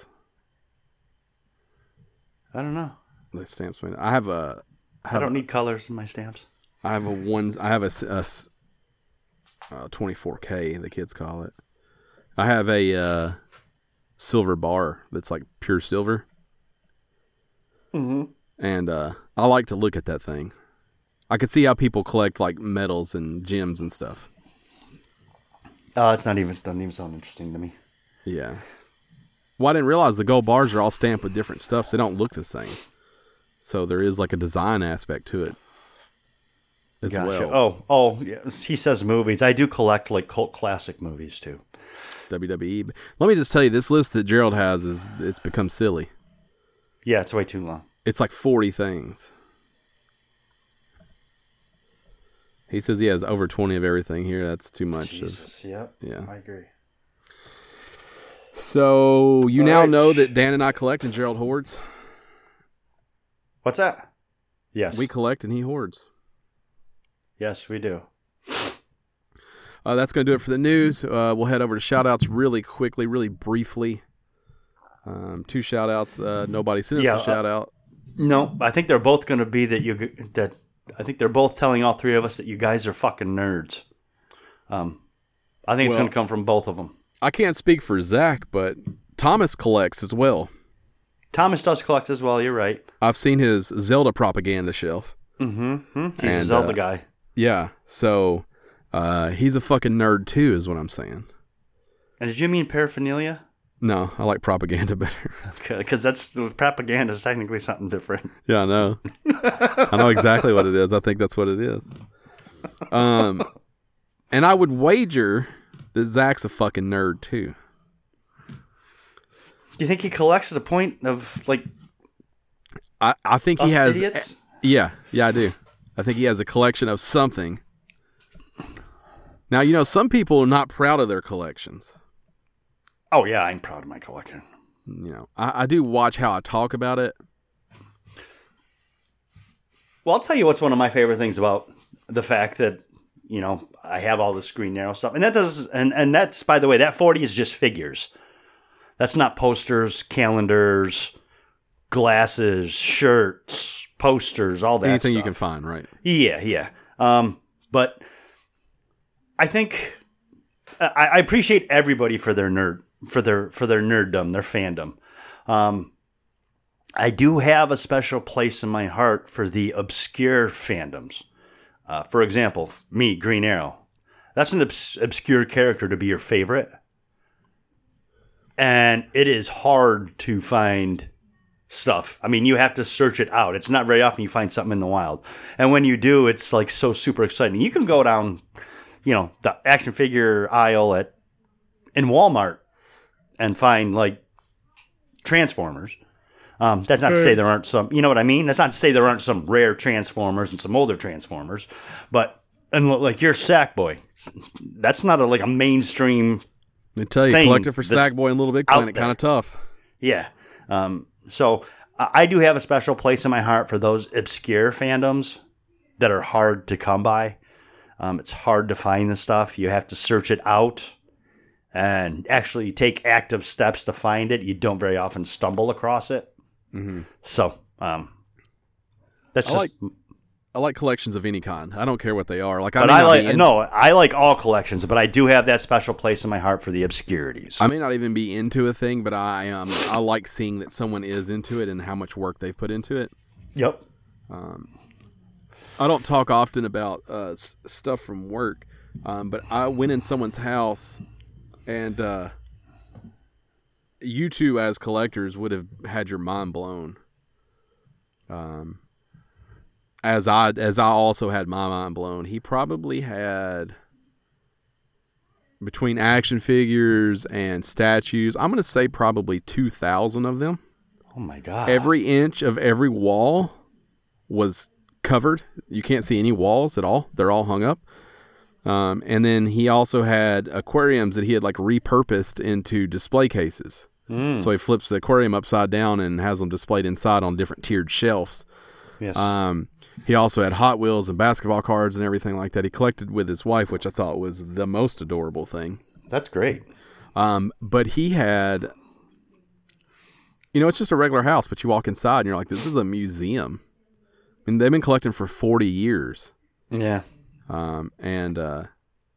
I don't know. The stamps. I don't need colors in my stamps. I have a 24K, the kids call it. I have a silver bar that's like pure silver. Mm-hmm. And I like to look at that thing. I could see how people collect like medals and gems and stuff. Doesn't even sound interesting to me. Yeah. Well, I didn't realize the gold bars are all stamped with different stuff, so they don't look the same. So there is like a design aspect to it as Gotcha. well. Oh, yeah. He says movies. I do collect like cult classic movies too. WWE. Let me just tell you, this list that Gerald has it's become silly. Yeah, it's way too long. It's like 40 things. He says he has over 20 of everything here. That's too much. Jesus, yep. Yeah. I agree. So you now know that Dan and I collect and Gerald hoards. What's that? Yes. We collect and he hoards. Yes, we do. That's going to do it for the news. We'll head over to shout-outs really quickly, really briefly. 2 shout-outs. Nobody sent us a shout-out. No, I think they're both going to be that I think they're both telling all three of us that you guys are fucking nerds. I think it's going to come from both of them. I can't speak for Zach, but Thomas collects as well. Thomas does collect as well, you're right. I've seen his Zelda propaganda shelf. Mm-hmm. He's a Zelda guy. Yeah, so he's a fucking nerd too, is what I'm saying. And did you mean paraphernalia? No, I like propaganda better. Okay, because propaganda is technically something different. Yeah, I know. I know exactly what it is. I think that's what it is. And I would wager that Zach's a fucking nerd too. Do you think he collects to the point of like? I think he has. Idiots? Yeah, I do. I think he has a collection of something. Now, you know, some people are not proud of their collections. Oh, yeah, I'm proud of my collection. You know, I do watch how I talk about it. Well, I'll tell you what's one of my favorite things about the fact that, you know, I have all this Green Arrow stuff. And that's, by the way, that 40 is just figures. That's not posters, calendars, glasses, shirts, posters, all that Anything stuff. you can find, right? Yeah. But I think I appreciate everybody for their nerddom, their fandom. I do have a special place in my heart for the obscure fandoms. For example, me, Green Arrow. That's an obscure character to be your favorite. And it is hard to find stuff. I mean, you have to search it out. It's not very often you find something in the wild. And when you do, it's like so super exciting. You can go down, you know, the action figure aisle in Walmart and find like Transformers. That's not to say there aren't some, you know what I mean? That's not to say there aren't some rare Transformers and some older Transformers, but like your Sackboy, that's not like a mainstream. They tell you, collecting for Sackboy and Little Big Planet, kind of tough. Yeah. So I do have a special place in my heart for those obscure fandoms that are hard to come by. It's hard to find the stuff. You have to search it out and actually take active steps to find it. You don't very often stumble across it. Mm-hmm. So that's I like collections of any kind. I don't care what they are. I like all collections, but I do have that special place in my heart for the obscurities. I may not even be into a thing, but I like seeing that someone is into it and how much work they've put into it. Yep. I don't talk often about stuff from work, but I went in someone's house, and you two as collectors would have had your mind blown. As I also had my mind blown. He probably had, between action figures and statues, I'm going to say probably 2,000 of them. Oh my God. Every inch of every wall was covered. You can't see any walls at all. They're all hung up. And then he also had aquariums that he had like repurposed into display cases. So he flips the aquarium upside down and has them displayed inside on different tiered shelves. Yes. He also had Hot Wheels and basketball cards and everything like that. He collected with his wife, which I thought was the most adorable thing. That's great. But he had, you know, it's just a regular house, but you walk inside and you're like, this is a museum. I mean, they've been collecting for 40 years. Yeah. And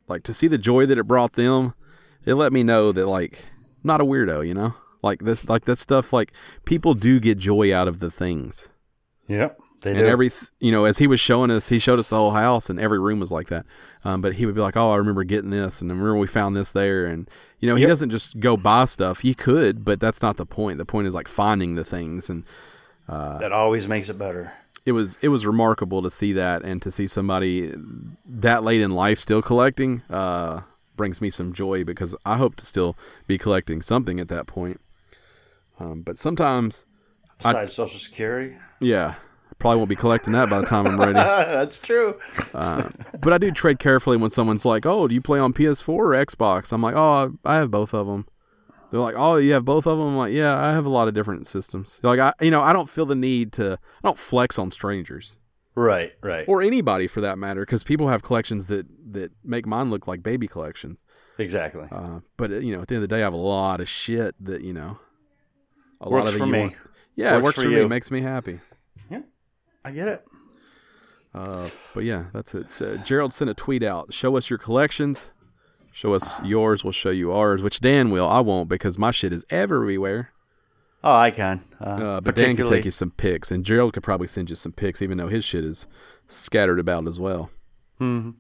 like to see the joy that it brought them, it let me know that like I'm not a weirdo, you know? Like that stuff, like people do get joy out of the things. Yep. They and do. As he was showing us, he showed us the whole house, and every room was like that. But he would be like, "Oh, I remember getting this, and I remember we found this there." And he doesn't just go buy stuff. He could, but that's not the point. The point is like finding the things, and that always makes it better. It was remarkable to see that, and to see somebody that late in life still collecting brings me some joy, because I hope to still be collecting something at that point. But sometimes, besides Social Security, yeah. Probably won't be collecting that by the time I'm ready. That's true. But I do tread carefully when someone's like, "Oh, do you play on PS4 or Xbox?" I'm like, "Oh, I have both of them." They're like, "Oh, you have both of them?" I'm like, "Yeah, I have a lot of different systems." Like, I don't feel the need to. I don't flex on strangers, right, or anybody for that matter, because people have collections that make mine look like baby collections. Exactly. But at the end of the day, I have a lot of shit that a works lot of it for me. Yeah, it works for me. It makes me happy. Yeah. I get it. But yeah, that's it. Gerald sent a tweet out. Show us your collections. Show us yours. We'll show you ours, which Dan will. I won't, because my shit is everywhere. Oh, I can. But Dan can take you some pics, and Gerald could probably send you some pics, even though his shit is scattered about as well. Mm-hmm.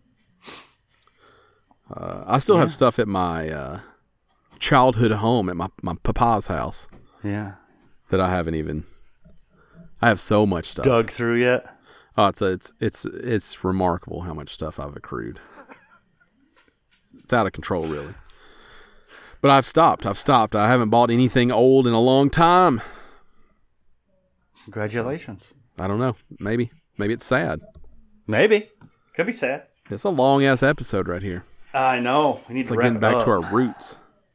I still have stuff at my childhood home at my papa's house. Yeah. That I haven't even. I have so much stuff dug through yet. Oh, it's remarkable how much stuff I've accrued. It's out of control, really. But I've stopped. I haven't bought anything old in a long time. Congratulations. So, I don't know. Maybe it's sad. Maybe. Could be sad. It's a long ass episode right here. I know. We need to wrap getting back to our roots.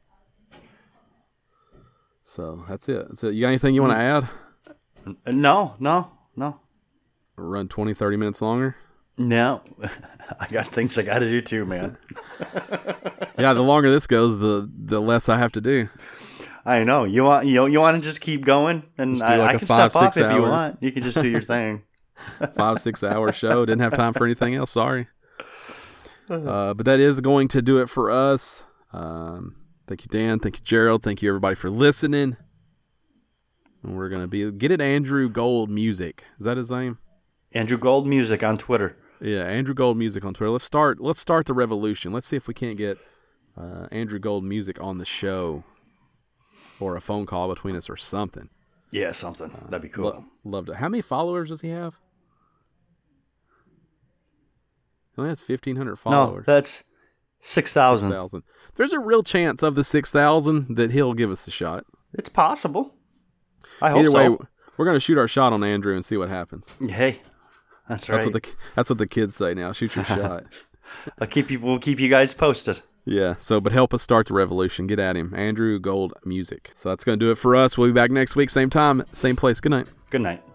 So that's it. You got anything you want to add? No. Run 20, 30 minutes longer? No. I got things I got to do too, man. Yeah, the longer this goes, the less I have to do. I know. You want to just keep going, and I can step up if you want. You can just do your thing. 5-6 hour show. Didn't have time for anything else. Sorry. But that is going to do it for us. Thank you, Dan. Thank you, Gerald. Thank you, everybody, for listening. And we're going to get it Andrew Gold Music. Is that his name? Andrew Gold Music on Twitter. Yeah, Andrew Gold Music on Twitter. Let's start the revolution. Let's see if we can't get Andrew Gold Music on the show, or a phone call between us or something. Yeah, something. That'd be cool. Love to. How many followers does he have? He only has 1,500 followers. No, that's 6,000. There's a real chance of the 6,000 that he'll give us a shot. It's possible. I hope Either way, so. We're going to shoot our shot on Andrew and see what happens. Hey, that's right. That's what the kids say now. Shoot your shot. We'll keep you guys posted. Yeah. But help us start the revolution. Get at him. Andrew Gold Music. So that's going to do it for us. We'll be back next week, same time, same place. Good night. Good night.